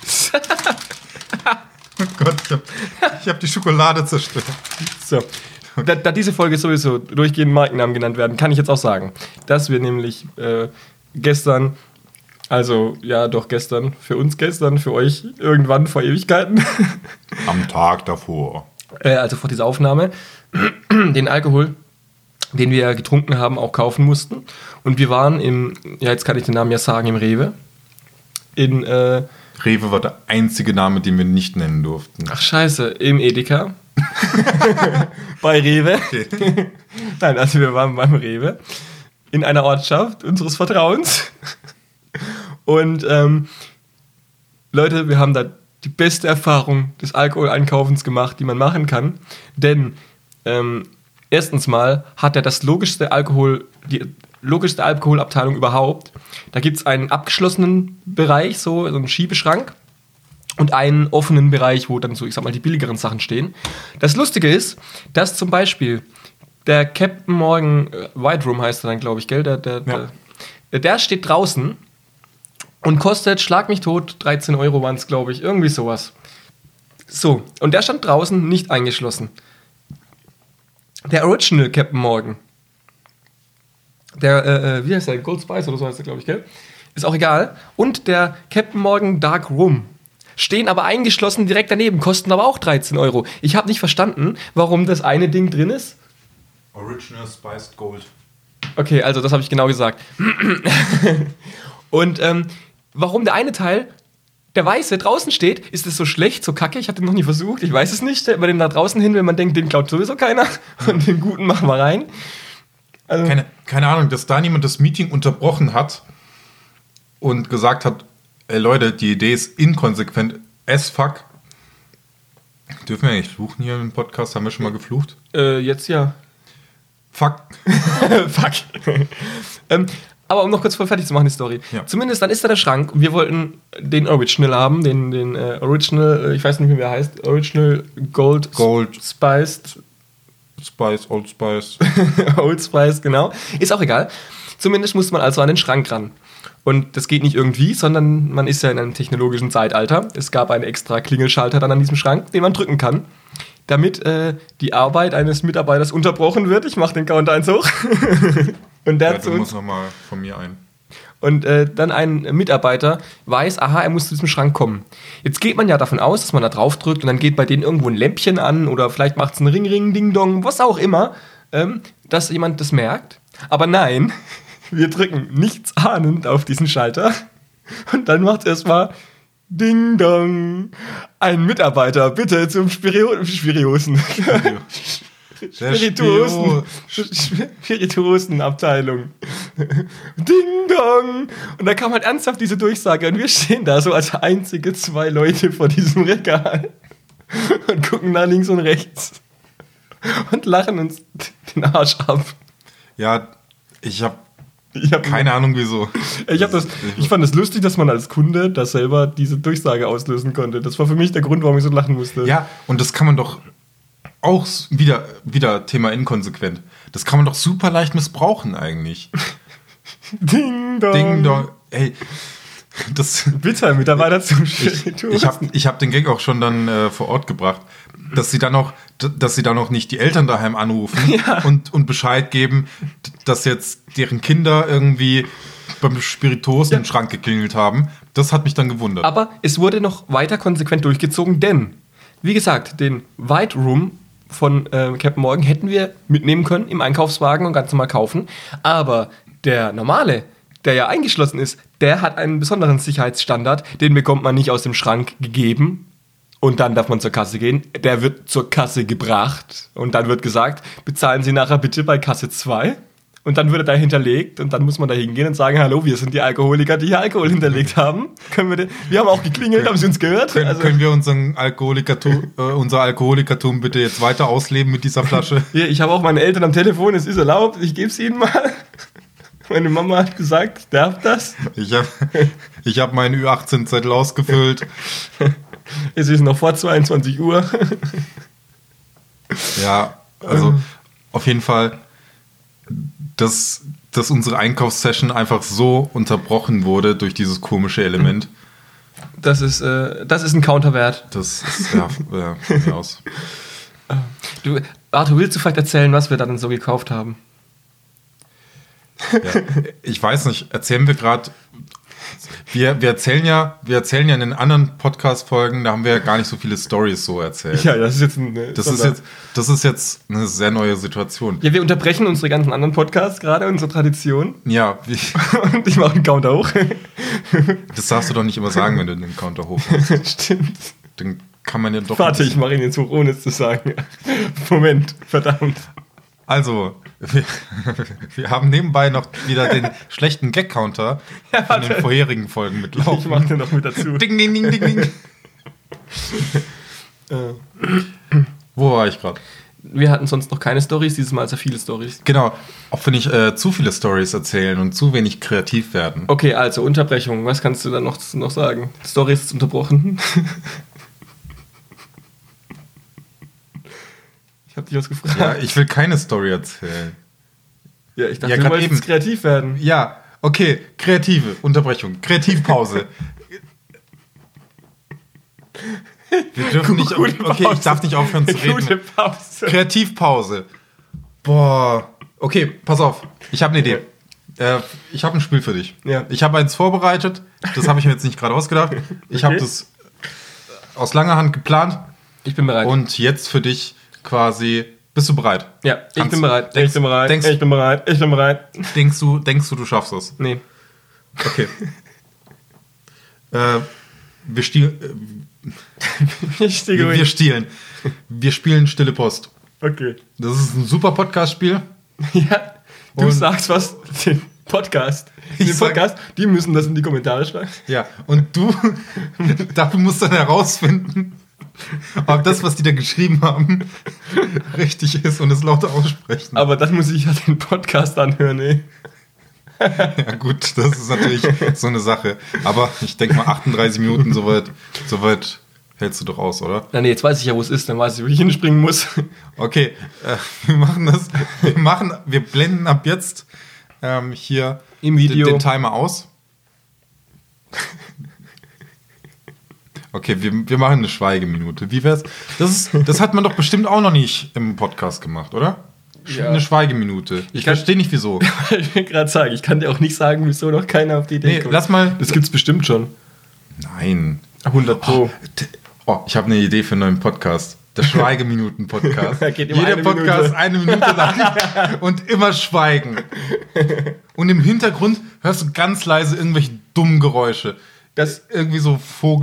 Oh Gott, ich hab die Schokolade zerstört. So. Da diese Folge sowieso durchgehend Markennamen genannt werden, kann ich jetzt auch sagen, dass wir nämlich gestern, also ja doch gestern, für uns gestern, für euch irgendwann vor Ewigkeiten. Am Tag davor. Also vor dieser Aufnahme, den Alkohol, den wir getrunken haben, auch kaufen mussten. Und wir waren jetzt kann ich den Namen ja sagen, im Rewe. Rewe war der einzige Name, den wir nicht nennen durften. Ach scheiße, im Edeka. Bei Rewe. Okay. Nein, also wir waren beim Rewe. In einer Ortschaft unseres Vertrauens. Und Leute, wir haben da die beste Erfahrung des Alkoholeinkaufens gemacht, die man machen kann. Denn erstens mal hat er die logischste Alkoholabteilung überhaupt. Da gibt es einen abgeschlossenen Bereich, so einen Schiebeschrank, und einen offenen Bereich, wo dann so, ich sag mal, die billigeren Sachen stehen. Das Lustige ist, dass zum Beispiel der Captain Morgan White Room heißt er dann, glaube ich, gell? Der steht draußen und kostet, schlag mich tot, 13 Euro waren es, glaube ich, irgendwie sowas. So, und der stand draußen, nicht eingeschlossen. Der Original Captain Morgan, der, wie heißt der, Gold Spice oder so heißt der, glaube ich, gell? Ist auch egal. Und der Captain Morgan Dark Rum stehen aber eingeschlossen direkt daneben, kosten aber auch 13 Euro. Ich habe nicht verstanden, warum das eine Ding drin ist. Original Spiced Gold. Okay, also das habe ich genau gesagt. Und warum der eine Teil, der weiße, draußen steht, ist das so schlecht, so kacke? Ich habe den noch nie versucht, ich weiß es nicht. Stellt man den da draußen hin, wenn man denkt, den klaut sowieso keiner. Und den guten machen wir rein. Also, keine Ahnung, dass da niemand das Meeting unterbrochen hat und gesagt hat, ey Leute, die Idee ist inkonsequent as fuck. Dürfen wir eigentlich fluchen hier im Podcast? Haben wir schon mal geflucht? Jetzt ja. Fuck. Fuck. Aber um noch kurz fertig zu machen, die Story. Ja. Zumindest dann ist da der Schrank und wir wollten den Original haben, den Original, ich weiß nicht mehr, wie er heißt, Original Gold Spiced. Old Spice. Old Spice, genau. Ist auch egal. Zumindest muss man also an den Schrank ran. Und das geht nicht irgendwie, sondern man ist ja in einem technologischen Zeitalter. Es gab einen extra Klingelschalter dann an diesem Schrank, den man drücken kann, damit die Arbeit eines Mitarbeiters unterbrochen wird. Ich mache den Count 1 hoch. Und der du musst nochmal von mir ein. Und dann ein Mitarbeiter weiß, aha, er muss zu diesem Schrank kommen. Jetzt geht man ja davon aus, dass man da drauf drückt und dann geht bei denen irgendwo ein Lämpchen an oder vielleicht macht es ein Ring, Ring, Ding, Dong, was auch immer, dass jemand das merkt. Aber nein, wir drücken nichts ahnend auf diesen Schalter und dann macht es erstmal Ding, Dong, ein Mitarbeiter, bitte zum Spirituosenabteilung. Ding Dong. Und da kam halt ernsthaft diese Durchsage und wir stehen da so als einzige 2 Leute vor diesem Regal und gucken nach links und rechts und lachen uns den Arsch ab. Ja, ich hab keine Ahnung wieso. Ich fand es lustig, dass man als Kunde da selber diese Durchsage auslösen konnte. Das war für mich der Grund, warum ich so lachen musste. Ja, und das kann man doch auch wieder Thema inkonsequent. Das kann man doch super leicht missbrauchen eigentlich. Ding Dong. Ding Dong. Ey, das bitte, Mitarbeiter zum Spirituosen. Ich hab den Gag auch schon dann vor Ort gebracht, dass sie dann auch nicht die Eltern daheim anrufen und Bescheid geben, dass jetzt deren Kinder irgendwie beim Spirituosen im Schrank geklingelt haben. Das hat mich dann gewundert. Aber es wurde noch weiter konsequent durchgezogen, denn, wie gesagt, den White Room von Captain Morgan hätten wir mitnehmen können im Einkaufswagen und ganz normal kaufen. Aber der normale, der ja eingeschlossen ist, der hat einen besonderen Sicherheitsstandard. Den bekommt man nicht aus dem Schrank gegeben und dann darf man zur Kasse gehen. Der wird zur Kasse gebracht und dann wird gesagt, bezahlen Sie nachher bitte bei Kasse 2. Und dann wird er da hinterlegt und dann muss man da hingehen und sagen, hallo, wir sind die Alkoholiker, die hier Alkohol hinterlegt haben. Wir haben auch geklingelt, haben Sie uns gehört? Können wir unser Alkoholikertum bitte jetzt weiter ausleben mit dieser Flasche? Ja, ich habe auch meine Eltern am Telefon, es ist erlaubt, ich gebe es ihnen mal. Meine Mama hat gesagt, ich darf das. Ich hab meinen Ü18-Zettel ausgefüllt. Es ist noch vor 22 Uhr. Ja, also auf jeden Fall, dass unsere Einkaufssession einfach so unterbrochen wurde durch dieses komische Element. Das ist ein Counterwert. Das ist, ja, von mir aus. Arthur, willst du vielleicht erzählen, was wir da denn so gekauft haben? Ja, ich weiß nicht, erzählen wir gerade. Wir erzählen ja in den anderen Podcast-Folgen, da haben wir ja gar nicht so viele Storys so erzählt. Ja, das ist jetzt das ist jetzt eine sehr neue Situation. Ja, wir unterbrechen unsere ganzen anderen Podcasts gerade, unsere Tradition. Ja. Und ich mache einen Counter hoch. Das darfst du doch nicht immer sagen, wenn du den Counter hoch machst. Stimmt. Dann kann man ja doch... Warte, ich mache ihn jetzt hoch, ohne es zu sagen. Moment, verdammt. Also, wir haben nebenbei noch wieder den schlechten Gag-Counter von den vorherigen Folgen mitlaufen. Ich mache den noch mit dazu. Ding, ding, ding, ding, ding. Wo war ich gerade? Wir hatten sonst noch keine Storys, dieses Mal sehr viele Storys. Genau, auch wenn ich zu viele Storys erzählen und zu wenig kreativ werden. Okay, also Unterbrechung. Was kannst du da noch sagen? Storys ist unterbrochen. Ich hab dich was gefragt. Ja, ich will keine Story erzählen. Ja, ich dachte, du wolltest jetzt kreativ werden. Ja, okay, kreative Unterbrechung, Kreativpause. Wir dürfen nicht... Okay, ich darf nicht aufhören zu reden. Gute Pause. Kreativpause. Boah. Okay, pass auf. Ich habe eine Idee. Ich habe ein Spiel für dich. Ja. Ich habe eins vorbereitet. Das habe ich mir jetzt nicht gerade ausgedacht. Ich habe das aus langer Hand geplant. Ich bin bereit. Und jetzt für dich quasi... Bist du bereit? Ja, ich bin bereit. Ich bin bereit. Denkst du schaffst es? Nee. Okay. Wir spielen Stille Post. Okay. Das ist ein super Podcast-Spiel. Ja, du sagst was, den Podcast. Die müssen das in die Kommentare schreiben. Ja, und du dafür musst dann herausfinden, ob das, was die da geschrieben haben, richtig ist und es lauter aussprechen. Aber dann muss ich ja den Podcast anhören, ey. Ja gut, das ist natürlich so eine Sache. Aber ich denke mal 38 Minuten, soweit hältst du doch aus, oder? Na nee, jetzt weiß ich ja, wo es ist, dann weiß ich, wo ich hinspringen muss. Okay, wir machen das. Wir blenden ab jetzt hier im Video den Timer aus. Okay, wir machen eine Schweigeminute. Wie wär's? Das hat man doch bestimmt auch noch nicht im Podcast gemacht, oder? eine Schweigeminute. Ich verstehe nicht, wieso. Ich will gerade sagen, ich kann dir auch nicht sagen, wieso noch keiner auf die Idee kommt. Lass mal. Das gibt's bestimmt schon. Nein. 100 Pro. Ich habe eine Idee für einen neuen Podcast. Der Schweigeminuten-Podcast. Jeder Podcast 1 Minute lang und immer schweigen. Und im Hintergrund hörst du ganz leise irgendwelche dummen Geräusche. Das irgendwie so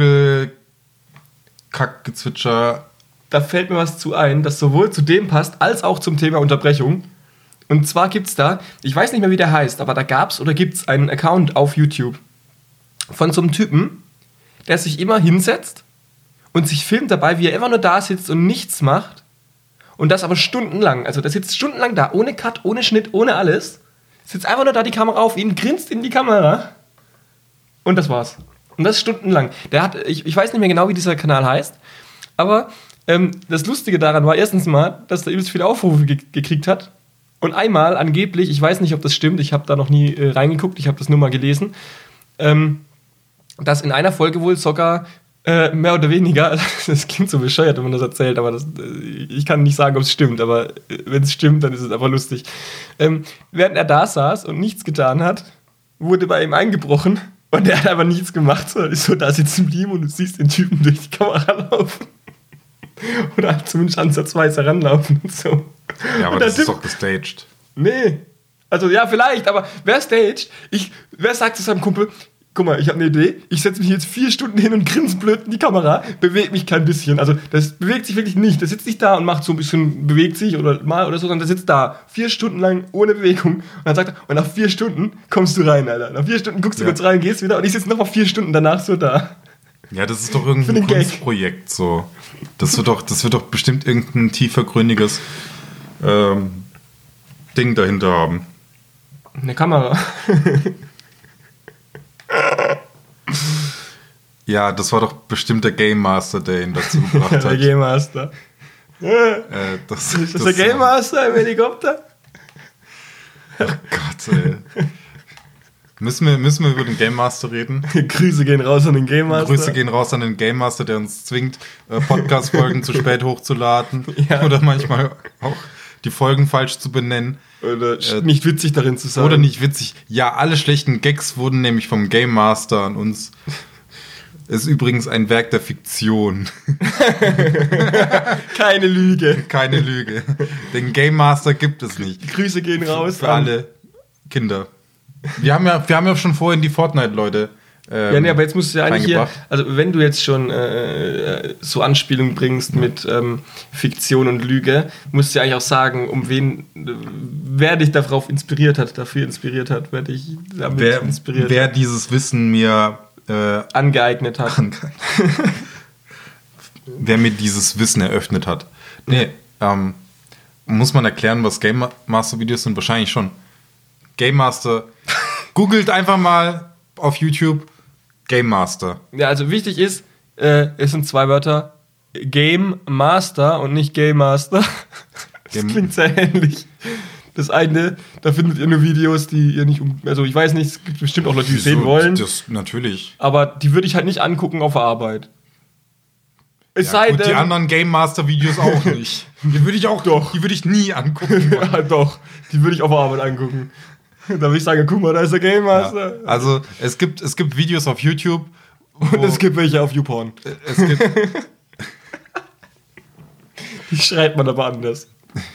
Vogelkackgezwitscher. Da fällt mir was zu ein, das sowohl zu dem passt, als auch zum Thema Unterbrechung. Und zwar gibt's da, ich weiß nicht mehr, wie der heißt, aber da gab's oder gibt's einen Account auf YouTube von so einem Typen, der sich immer hinsetzt und sich filmt dabei, wie er immer nur da sitzt und nichts macht. Und das aber stundenlang. Also der sitzt stundenlang da, ohne Cut, ohne Schnitt, ohne alles. Sitzt einfach nur da, die Kamera auf ihn, grinst in die Kamera. Und das war's. Und das stundenlang. Der hat, ich weiß nicht mehr genau, wie dieser Kanal heißt, aber das Lustige daran war erstens mal, dass er übelst viele Aufrufe gekriegt hat. Und einmal angeblich, ich weiß nicht, ob das stimmt, ich habe da noch nie reingeguckt, ich habe das nur mal gelesen, dass in einer Folge wohl sogar mehr oder weniger, das klingt so bescheuert, wenn man das erzählt, aber ich kann nicht sagen, ob es stimmt, aber wenn es stimmt, dann ist es einfach lustig. Während er da saß und nichts getan hat, wurde bei ihm eingebrochen und er hat einfach nichts gemacht, sondern ist so da sitzen geblieben und du siehst den Typen durch die Kamera laufen. Oder halt zumindest ansatzweise ranlaufen und so. Ja, aber das ist doch gestaged. Nee. Also ja, vielleicht, aber wer staged? Wer sagt zu seinem Kumpel, guck mal, ich habe eine Idee, ich setze mich jetzt 4 Stunden hin und grinse blöd in die Kamera, bewege mich kein bisschen. Also das bewegt sich wirklich nicht. Der sitzt nicht da und macht so ein bisschen, bewegt sich oder mal oder so, sondern der sitzt da 4 Stunden lang ohne Bewegung. Und dann sagt er, und nach 4 Stunden kommst du rein, Alter. Nach 4 Stunden guckst du kurz rein, gehst wieder und ich sitze noch mal 4 Stunden danach so da. Ja, das ist doch irgendein Kunstprojekt so. Das wird doch bestimmt irgendein tiefergründiges Ding dahinter haben. Eine Kamera. Ja, das war doch bestimmt der Game Master, der ihn dazu gebracht hat. Der Game Master. Ist das der Game Master im Helikopter? Oh Gott, ey. Müssen wir über den Game Master reden? Grüße gehen raus an den Game Master. Grüße gehen raus an den Game Master, der uns zwingt, Podcast-Folgen zu spät hochzuladen. Ja. Oder manchmal auch die Folgen falsch zu benennen. Oder nicht witzig darin zu sein. Oder nicht witzig. Ja, alle schlechten Gags wurden nämlich vom Game Master an uns. Ist übrigens ein Werk der Fiktion. Keine Lüge. Keine Lüge. Den Game Master gibt es nicht. Grüße gehen raus. Für alle Kinder. Wir haben ja schon vorhin die Fortnite-Leute ja, nee, aber jetzt musst du ja eigentlich hier, also wenn du jetzt schon so Anspielungen bringst mit Fiktion und Lüge, musst du ja eigentlich auch sagen, wer dich dafür inspiriert hat, wer dich damit inspiriert hat. Wer dieses Wissen mir angeeignet hat. Wer mir dieses Wissen eröffnet hat. Nee, muss man erklären, was Game Master Videos sind? Wahrscheinlich schon. Game Master. Googelt einfach mal auf YouTube Game Master. Ja, also wichtig ist, es sind 2 Wörter. Game Master und nicht Game Master. Das klingt sehr ähnlich. Das eine, da findet ihr nur Videos, die ihr nicht also ich weiß nicht, es gibt bestimmt auch Leute, die sehen wollen. Das natürlich. Aber die würde ich halt nicht angucken auf der Arbeit. Es sei gut, denn, die anderen Game Master Videos auch nicht. Die würde ich auch doch. Die würde ich nie angucken. Ja, doch. Die würde ich auf der Arbeit angucken. Da würde ich sagen, guck mal, da ist der Game Master. Ja, also es gibt Videos auf YouTube. Und es gibt welche auf YouPorn. Es gibt die schreibt man aber anders.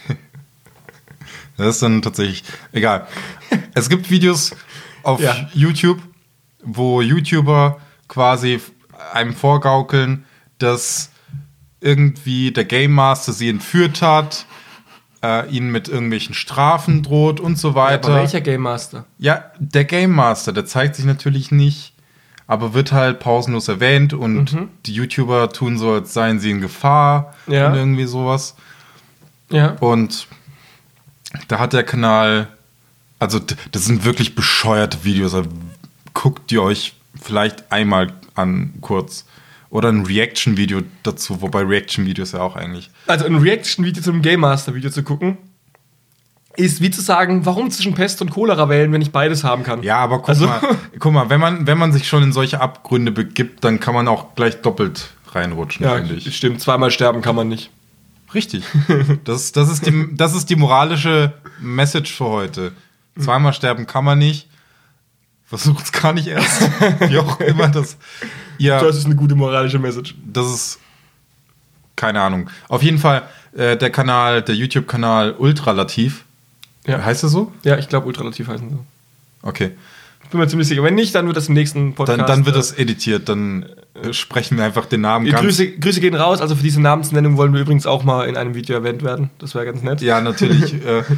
Das ist dann tatsächlich egal. Es gibt Videos auf YouTube, wo YouTuber quasi einem vorgaukeln, dass irgendwie der Game Master sie entführt hat, ihnen mit irgendwelchen Strafen droht und so weiter. Ja, aber welcher Game Master? Ja, der Game Master, der zeigt sich natürlich nicht, aber wird halt pausenlos erwähnt und die YouTuber tun so, als seien sie in Gefahr und irgendwie sowas. Ja. Und da hat der Kanal, also das sind wirklich bescheuerte Videos, also guckt ihr euch vielleicht einmal an kurz. Oder ein Reaction-Video dazu, wobei Reaction-Videos ja auch eigentlich. Also ein Reaction-Video zum Game Master-Video zu gucken, ist wie zu sagen, warum zwischen Pest und Cholera wählen, wenn ich beides haben kann. Ja, aber guck mal, wenn man sich schon in solche Abgründe begibt, dann kann man auch gleich doppelt reinrutschen, ja, finde ich. Stimmt, 2-mal sterben kann man nicht. Richtig. Das ist die moralische Message für heute. Zweimal sterben kann man nicht. Versucht's gar nicht erst. Wie auch immer das. Das ist eine gute moralische Message. Das ist. Keine Ahnung. Auf jeden Fall der YouTube-Kanal Ultralativ. Ja. Heißt er so? Ja, ich glaube, Ultralativ heißen so. Okay. Ich bin mir ziemlich sicher. Wenn nicht, dann wird das im nächsten Podcast. Dann wird das editiert. Dann sprechen wir einfach den Namen ganz. Grüße gehen raus. Also für diese Namensnennung wollen wir übrigens auch mal in einem Video erwähnt werden. Das wäre ganz nett. Ja, natürlich.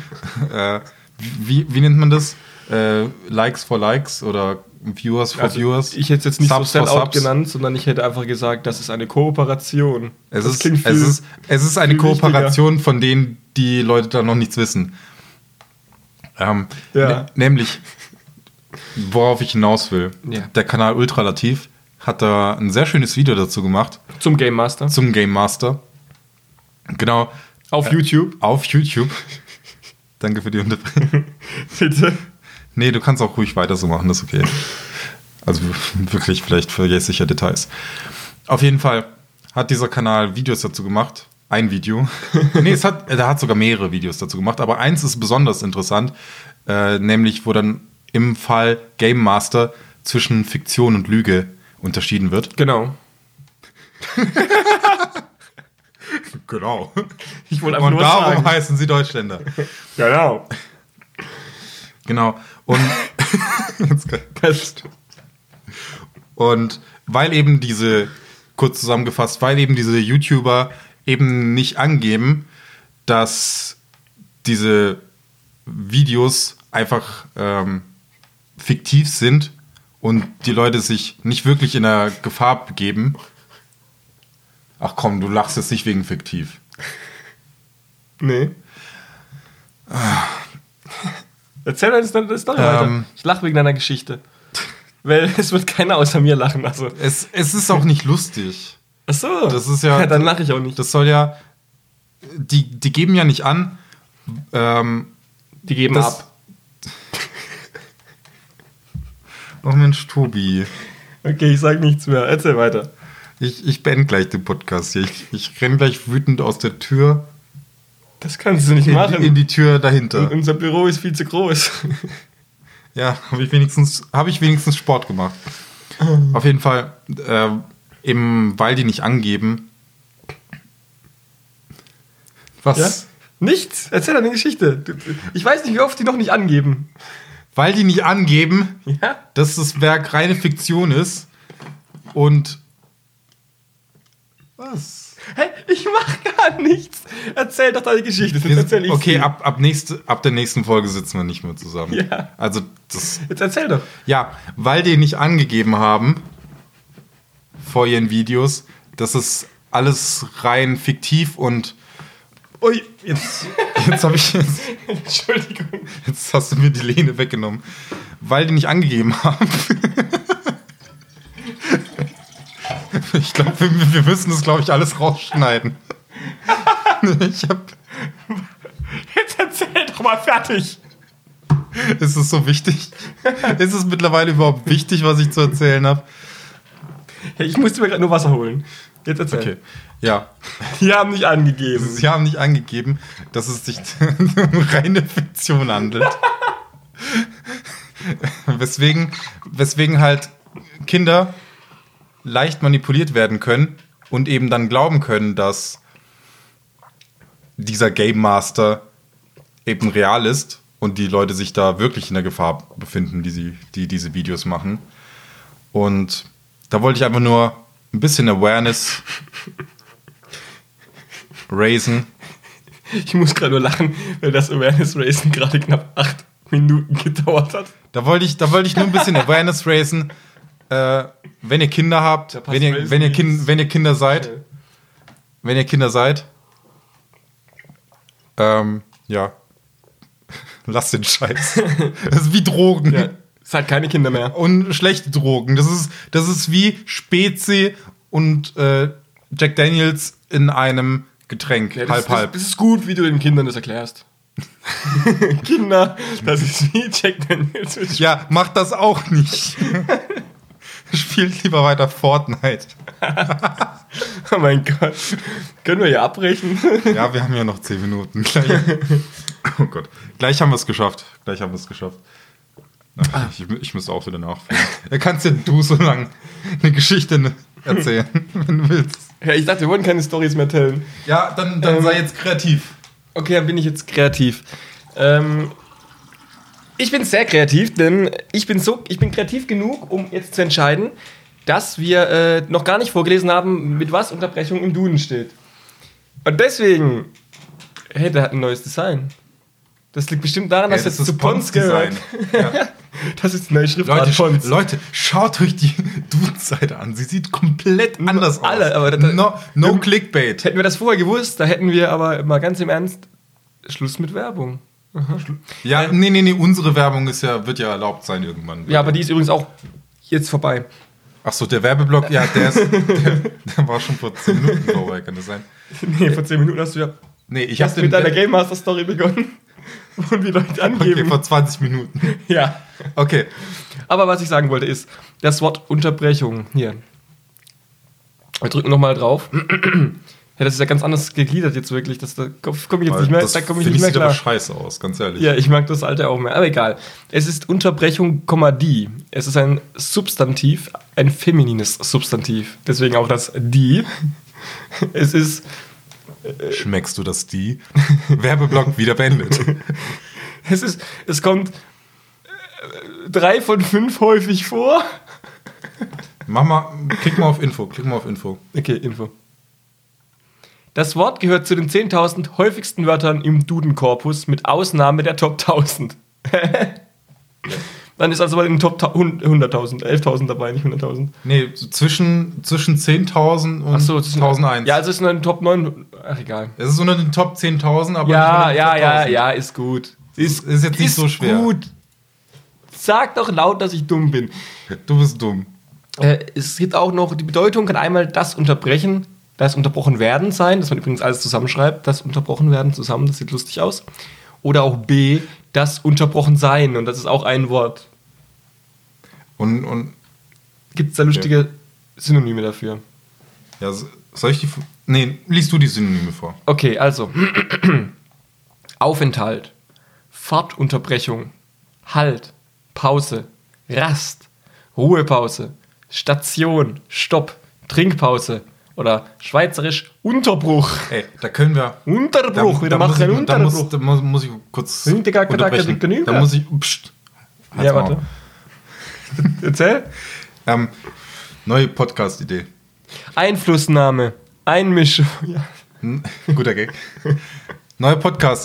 Wie nennt man das? Likes for Likes oder Viewers for Viewers? Ich hätte es jetzt nicht Subs so for Sellout Subs genannt, sondern ich hätte einfach gesagt, das ist eine Kooperation. Es ist eine Kooperation, von denen die Leute da noch nichts wissen. Nämlich, worauf ich hinaus will. Ja. Der Kanal Ultralativ hat da ein sehr schönes Video dazu gemacht. Zum Game Master. Genau. Auf YouTube. Auf YouTube. Danke für die Unterbrechung. Bitte. Nee, du kannst auch ruhig weiter so machen, das ist okay. Also wirklich, vielleicht vergesse ich ja Details. Auf jeden Fall hat dieser Kanal Videos dazu gemacht. Ein Video. Nee, er hat sogar mehrere Videos dazu gemacht, aber eins ist besonders interessant, nämlich wo dann im Fall Game Master zwischen Fiktion und Lüge unterschieden wird. Genau. Genau. Ich wollte einfach und nur darum sagen. heißen sie Deutschländer. Genau. Und weil eben kurz zusammengefasst, weil eben diese YouTuber eben nicht angeben, dass diese Videos einfach fiktiv sind und die Leute sich nicht wirklich in der Gefahr begeben. Ach komm, du lachst jetzt nicht wegen fiktiv. Nee. Erzähl uns dann das doch weiter. Ich lache wegen deiner Geschichte. Weil es wird keiner außer mir lachen. Also. Es ist auch nicht lustig. Ach so. Das ist ja, dann lache ich auch nicht. Das soll ja. Die geben ja nicht an. Die geben ab. Oh Mensch, Tobi. Okay, ich sag nichts mehr. Erzähl weiter. Ich beende gleich den Podcast hier. Ich renne gleich wütend aus der Tür. Das kannst du nicht machen. In die Tür dahinter. Und unser Büro ist viel zu groß. Ja, habe ich wenigstens Sport gemacht. Auf jeden Fall, eben weil die nicht angeben. Was? Ja? Nichts. Erzähl deine Geschichte. Ich weiß nicht, wie oft die noch nicht angeben. Weil die nicht angeben, ja? dass das Werk reine Fiktion ist. Und was? Hey, ich mach gar nichts. Erzähl doch deine Geschichte. Erzähl ich okay, ab der nächsten Folge sitzen wir nicht mehr zusammen. Ja. Also jetzt erzähl doch. Ja, weil die nicht angegeben haben vor ihren Videos, das ist alles rein fiktiv und ui, jetzt habe ich Entschuldigung. Jetzt hast du mir die Lehne weggenommen. Weil die nicht angegeben haben. Ich glaube, wir müssen das, glaube ich, alles rausschneiden. Jetzt erzähl doch mal fertig. Ist es so wichtig? Ist es mittlerweile überhaupt wichtig, was ich zu erzählen habe? Hey, ich musste mir gerade nur Wasser holen. Jetzt erzähl. Okay, ja. Die haben nicht angegeben. Sie haben nicht angegeben, dass es sich um reine Fiktion handelt. Weswegen halt Kinder leicht manipuliert werden können und eben dann glauben können, dass dieser Game Master eben real ist und die Leute sich da wirklich in der Gefahr befinden, die diese Videos machen. Und da wollte ich einfach nur ein bisschen Awareness raisen. Ich muss gerade nur lachen, weil das Awareness Raisen gerade knapp 8 Minuten gedauert hat. Da wollte ich nur ein bisschen Awareness raisen. Wenn ihr Kinder habt, wenn ihr Kinder seid, ja, lasst den Scheiß. Das ist wie Drogen. Ja, es hat keine Kinder mehr. Und schlechte Drogen. Das ist wie Spezi und Jack Daniels in einem Getränk. Ja, halb. Das ist gut, wie du den Kindern das erklärst. Kinder, das ist wie Jack Daniels. Ja, macht das auch nicht. Spielt lieber weiter Fortnite. Oh mein Gott. Können wir hier abbrechen? Ja, wir haben ja noch 10 Minuten. Oh Gott. Gleich haben wir es geschafft. Ach, ich muss auch wieder nachfragen. Kannst du so lange eine Geschichte erzählen, wenn du willst. Ja, ich dachte, wir wollen keine Storys mehr teilen. Ja, dann sei jetzt kreativ. Okay, dann bin ich jetzt kreativ. Ich bin sehr kreativ, denn ich bin kreativ genug, um jetzt zu entscheiden, dass wir noch gar nicht vorgelesen haben, mit was Unterbrechung im Duden steht. Und deswegen, hey, der hat ein neues Design. Das liegt bestimmt daran, dass das jetzt zu Pons gehört. Ja. Das ist die neue Schriftart Pons. Leute, schaut euch die Duden-Seite an. Sie sieht komplett anders aus. Aber no Clickbait. Hätten wir das vorher gewusst, da hätten wir aber mal ganz im Ernst Schluss mit Werbung. Aha. Ja, nee, unsere Werbung wird ja erlaubt sein irgendwann. Ja, aber die ist übrigens auch jetzt vorbei. Achso, der Werbeblock, ja, der war schon vor 10 Minuten vorbei, kann das sein? Nee, vor 10 Minuten hast du ja mit deiner Game Master Story begonnen. Und die Leute angeben. Okay, vor 20 Minuten. Ja. Okay. Aber was ich sagen wollte ist, das Wort Unterbrechung, hier. Wir drücken nochmal drauf. Ja, das ist ja ganz anders gegliedert jetzt wirklich. Da komme ich jetzt nicht mehr, da komme ich nicht mehr klar. Das sieht aber scheiße aus, ganz ehrlich. Ja, ich mag das alte auch mehr. Aber egal. Es ist Unterbrechung, die. Es ist ein Substantiv, ein feminines Substantiv. Deswegen auch das die. Es ist... Schmeckst du das die? Werbeblock wieder beendet. Es kommt 3 von 5 häufig vor. Klick mal auf Info. Okay, Info. Das Wort gehört zu den 10.000 häufigsten Wörtern im Duden-Korpus mit Ausnahme der Top 1.000. Dann ist also bei den Top 100.000, 11.000 dabei, nicht 100.000. Nee, zwischen 10.000 und 1.001. Ja, also ist es nur in den Top 9. Ach, egal. Es ist so in den Top 10.000, aber ja, ist gut. Ist jetzt nicht so schwer. Gut. Sag doch laut, dass ich dumm bin. Du bist dumm. Es gibt auch noch, die Bedeutung kann einmal das Unterbrechen, das Unterbrochen werden sein, dass man übrigens alles zusammenschreibt, das Unterbrochen werden zusammen, das sieht lustig aus. Oder auch B, das Unterbrochen sein, und das ist auch ein Wort. Und gibt es da lustige Synonyme dafür? Ja, soll ich die... Nee, liest du die Synonyme vor. Okay, also Aufenthalt, Fahrtunterbrechung, Halt, Pause, Rast, Ruhepause, Station, Stopp, Trinkpause oder schweizerisch Unterbruch. Ey, da können wir... Unterbruch, wir machen einen Unterbruch. Da muss ich kurz unterbrechen. Da muss ich... Psst, ja, warte. Erzähl. Neue Podcast-Idee. Einflussnahme, Einmischung. Ja. Guter Gag. Neue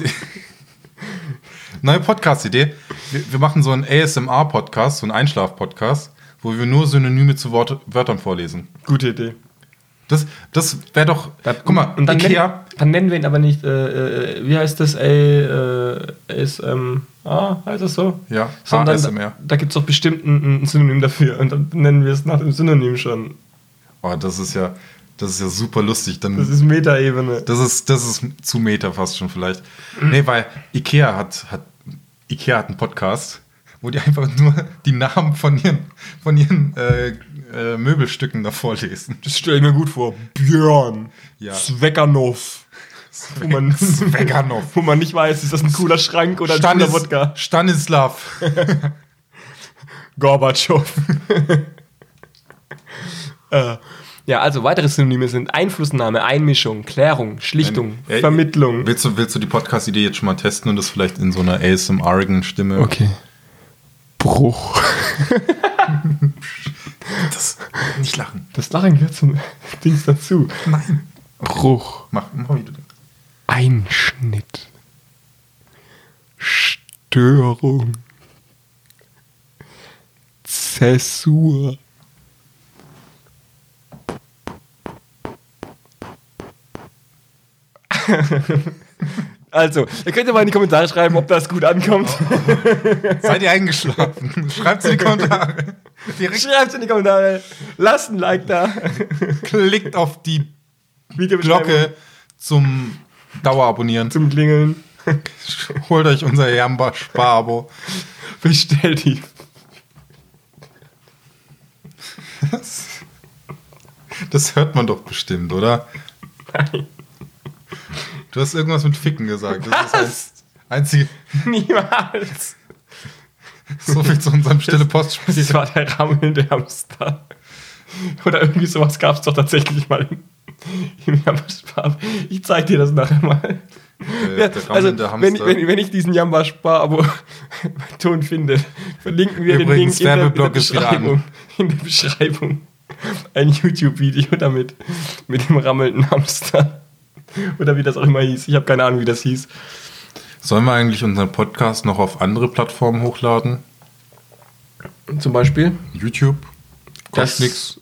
Podcast-Idee. Wir machen so einen ASMR-Podcast, so einen Einschlaf-Podcast, wo wir nur Synonyme zu Wörtern vorlesen. Gute Idee. Das wäre doch... guck mal, und dann Ikea... Dann nennen wir ihn aber nicht... wie heißt das? Heißt das so? Ja, sondern ASMR. Da gibt es doch bestimmt ein Synonym dafür. Und dann nennen wir es nach dem Synonym schon. Oh, das ist ja super lustig. Das ist Meta-Ebene. Das ist zu Meta fast schon vielleicht. Nee, weil Ikea hat einen Podcast, wo die einfach nur die Namen von ihren Möbelstücken da vorlesen. Das stelle ich mir gut vor. Björn. Ja. Sveganov. Wo man nicht weiß, ist das ein cooler Schrank oder ein cooler Wodka. Stanislav. Gorbatschow. Ja, also weitere Synonyme sind Einflussnahme, Einmischung, Klärung, Schlichtung, Vermittlung. Willst du die Podcast-Idee jetzt schon mal testen und das vielleicht in so einer ASMR-igen Stimme? Okay. Bruch. Das nicht lachen. Das Lachen gehört zum Dings dazu. Nein. Okay. Bruch. Mach wie du denkst. Einschnitt. Störung. Zäsur. Also, ihr könnt ja mal in die Kommentare schreiben, ob das gut ankommt. Seid ihr eingeschlafen? Schreibt es in die Kommentare. Schreibt es in die Kommentare. Lasst ein Like da. Klickt auf die Glocke zum Dauerabonnieren. Zum Klingeln. Holt euch unser Jamba-Spar-Abo. Bestellt die. Das hört man doch bestimmt, oder? Nein. Du hast irgendwas mit Ficken gesagt. Das ist das einzige. Niemals. So viel zu unserem stille Postspiel. Das war der rammelnde Hamster. Oder irgendwie sowas gab es doch tatsächlich mal im Jammerspar. Ich zeig dir das nachher mal. Der Also, rammelnde Hamster. wenn ich diesen Jammerspar-Abo-Ton finde, verlinken wir Übrigens, den Link Werbeblock ist wieder an. in der Beschreibung. Ein YouTube-Video damit, mit dem rammelnden Hamster. Oder wie das auch immer hieß. Ich habe keine Ahnung, wie das hieß. Sollen wir eigentlich unseren Podcast noch auf andere Plattformen hochladen? Zum Beispiel? YouTube? Das nix.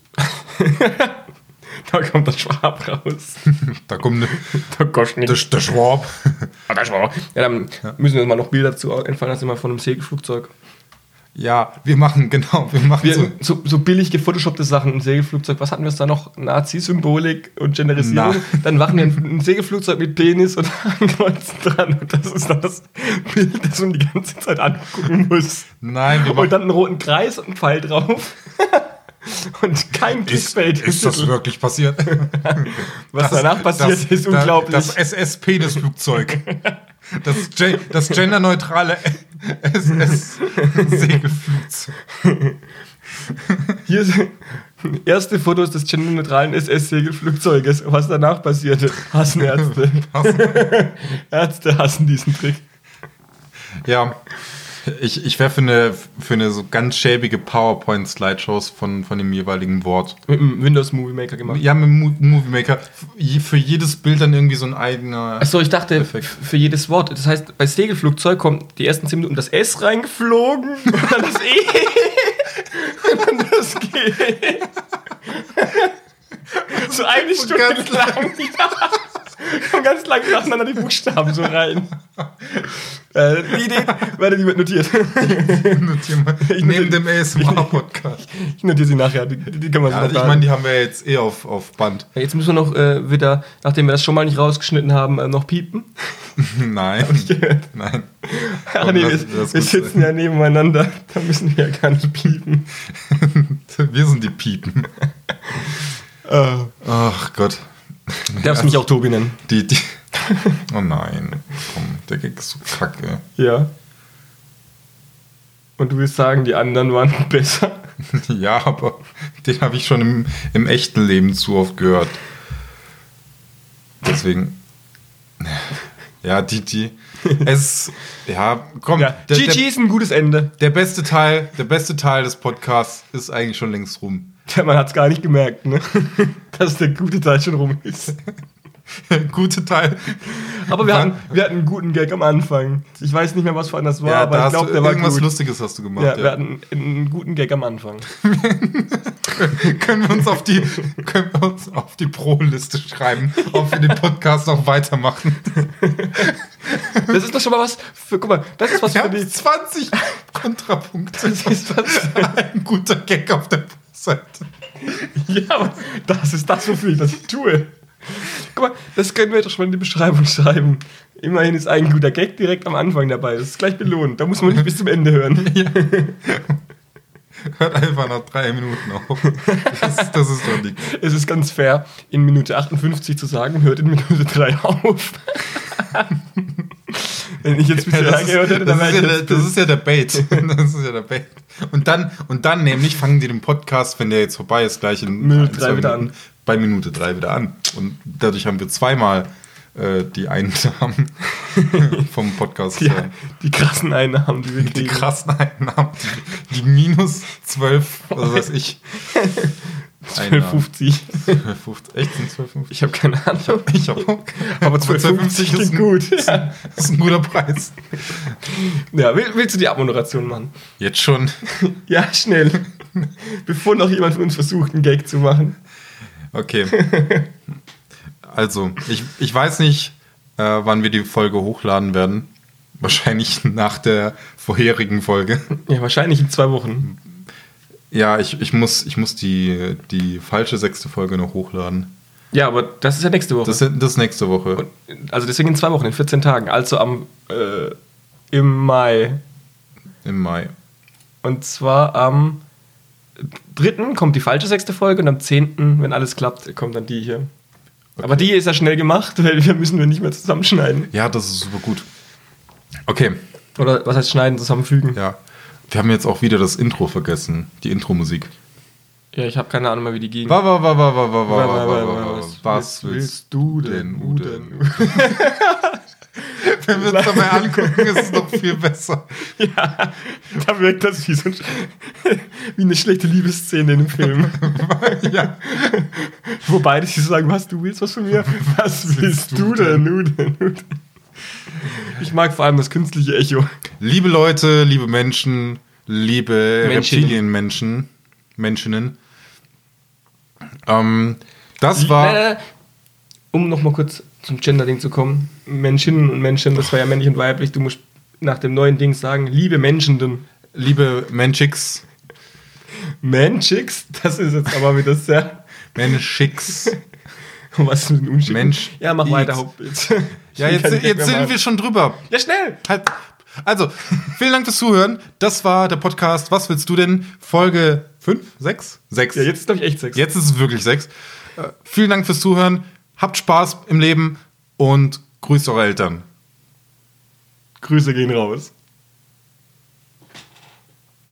Da kommt der Schwab raus. Da kommt Der Goschnik. der Schwab. Der Schwab. Ja, dann müssen wir uns mal noch Bilder dazu einfallen lassen, mal von einem Segelflugzeug. Ja, wir machen So billig gefotoshoppte Sachen, ein Segelflugzeug. Was hatten wir da noch? Nazi-Symbolik und Genderisierung. Dann machen wir ein Segelflugzeug mit Penis und Ankreuzen dran. Und das ist dann das Bild, das man die ganze Zeit angucken muss. Nein, wir Und machen. dann einen roten Kreis und einen Pfeil drauf. Und kein Clickbait. Ist das wirklich passiert? Was danach passiert, ist unglaublich. Das SS-Penisflugzeug. Das genderneutrale SS-Segelflugzeug. Hier sind erste Fotos des genderneutralen SS-Segelflugzeuges. Was danach passierte, hassen Ärzte. Ärzte hassen diesen Trick. Ja, ich wäre für eine so ganz schäbige PowerPoint-Slideshows von dem jeweiligen Wort. Mit dem Windows Movie Maker gemacht. Ja, mit dem Movie Maker. Für jedes Bild dann irgendwie so ein eigener. Achso, ich dachte, Effekt. für jedes Wort. Das heißt, bei Segelflugzeug kommt die ersten 10 Minuten das S reingeflogen und dann das E und dann das G. So eine Stunde ganz lang. Ja. Kommen ganz lang nacheinander die Buchstaben so rein. Die Idee, warte, die wird notiert. Notier mal. Neben dem ASMR-Podcast. Ich notiere sie nachher, die kann man Ja, so also ich meine, die haben wir jetzt auf Band. Ja, jetzt müssen wir noch wieder, nachdem wir das schon mal nicht rausgeschnitten haben, noch piepen. Nein. Gehört. Nein. Ach nee, das wir gut sitzen ja nebeneinander, da müssen wir ja gar nicht piepen. Wir sind die Piepen. Ach Gott. Darfst mich auch Tobi nennen. Oh nein. Komm, der Gag ist so kacke. Ja. Und du willst sagen, die anderen waren besser? Ja, aber den habe ich schon im echten Leben zu oft gehört. Deswegen. Ja, ja, komm. Ja, GG ist ein gutes Ende. Der beste Teil des Podcasts ist eigentlich schon längst rum. Ja, man hat es gar nicht gemerkt, ne? Dass der gute Teil schon rum ist. Gute Teil. Aber wir hatten einen guten Gag am Anfang. Ich weiß nicht mehr, was für einen das war, Ja, aber ich glaube, der war irgendwas gut. Lustiges hast du gemacht. Ja, wir hatten einen guten Gag am Anfang. Können wir uns auf die Pro-Liste schreiben, ob wir den Podcast noch weitermachen. Das ist doch schon mal was für, guck mal, das ist was Wir für haben die... 20 Kontrapunkte. Das ist was Ein guter Gag auf der Seite. Ja, aber das ist das, wofür ich das tue. Guck mal, das können wir doch schon mal in die Beschreibung schreiben. Immerhin ist ein guter Gag direkt am Anfang dabei. Das ist gleich belohnt. Da muss man nicht bis zum Ende hören. Ja. Hört einfach nach 3 Minuten auf. Das ist doch nichts. Es ist ganz fair, in Minute 58 zu sagen, hört in Minute 3 auf. Wenn ich jetzt bisher gehört hätte, dann wäre das ist ja der Bait. Das ist ja der Bait. Und dann nämlich fangen die den Podcast, wenn der jetzt vorbei ist, gleich in Minute 3 wieder an. Bei Minute 3 wieder an. Und dadurch haben wir zweimal die Einnahmen vom Podcast. Die krassen Einnahmen, die wir kriegen. Die krassen Einnahmen. Die minus 12, was weiß ich. 12,50. 12,50. Echt? Sind 12,50? Ich habe keine Ahnung. Ich auch. Aber 12,50 klingt gut. Das ist ein guter Preis. Ja, willst du die Abmoderation machen? Jetzt schon. Ja, schnell. Bevor noch jemand von uns versucht, einen Gag zu machen. Okay. Also, ich weiß nicht, wann wir die Folge hochladen werden. Wahrscheinlich nach der vorherigen Folge. Ja, wahrscheinlich in 2 Wochen. Ja, ich muss die falsche 6. Folge noch hochladen. Ja, aber das ist ja nächste Woche. Das ist nächste Woche. Also deswegen in 2 Wochen, in 14 Tagen. Also im Mai. Im Mai. Und zwar am 3. kommt die falsche 6. Folge und am 10., wenn alles klappt, kommt dann die hier. Okay. Aber die ist ja schnell gemacht, weil wir müssen nicht mehr zusammenschneiden. Ja, das ist super gut. Okay. Oder was heißt schneiden, zusammenfügen? Ja. Wir haben jetzt auch wieder das Intro vergessen, die Intro-Musik. Ja, ich habe keine Ahnung mehr, wie die ging. Was willst du denn, Uden? Wenn wir uns dabei angucken, ist es noch viel besser. Ja, da wirkt das wie eine schlechte Liebesszene in einem Film. Ja. Wo beide sich sagen, was, du willst was von mir? Was willst du denn, Uden? Ich mag vor allem das künstliche Echo. Liebe Leute, liebe Menschen, liebe Reptilienmenschen, Menschinnen. Das war... Um nochmal kurz zum Gender-Ding zu kommen. Menschinnen und Menschen, das war ja männlich und weiblich. Du musst nach dem neuen Ding sagen, liebe Menschenden. Liebe Menschicks. Menschicks? Das ist jetzt aber wieder sehr... Menschicks. Was ist mit dem Unschicken? Mensch. Ja, mach weiter, Hauptbild. Ja, jetzt sind wir schon drüber. Ja, schnell! Also, vielen Dank fürs Zuhören. Das war der Podcast Was willst du denn? Folge 5? 6? 6. Ja, jetzt ist glaube ich echt 6. Jetzt ist es wirklich 6. Vielen Dank fürs Zuhören. Habt Spaß im Leben und grüßt eure Eltern. Grüße gehen raus.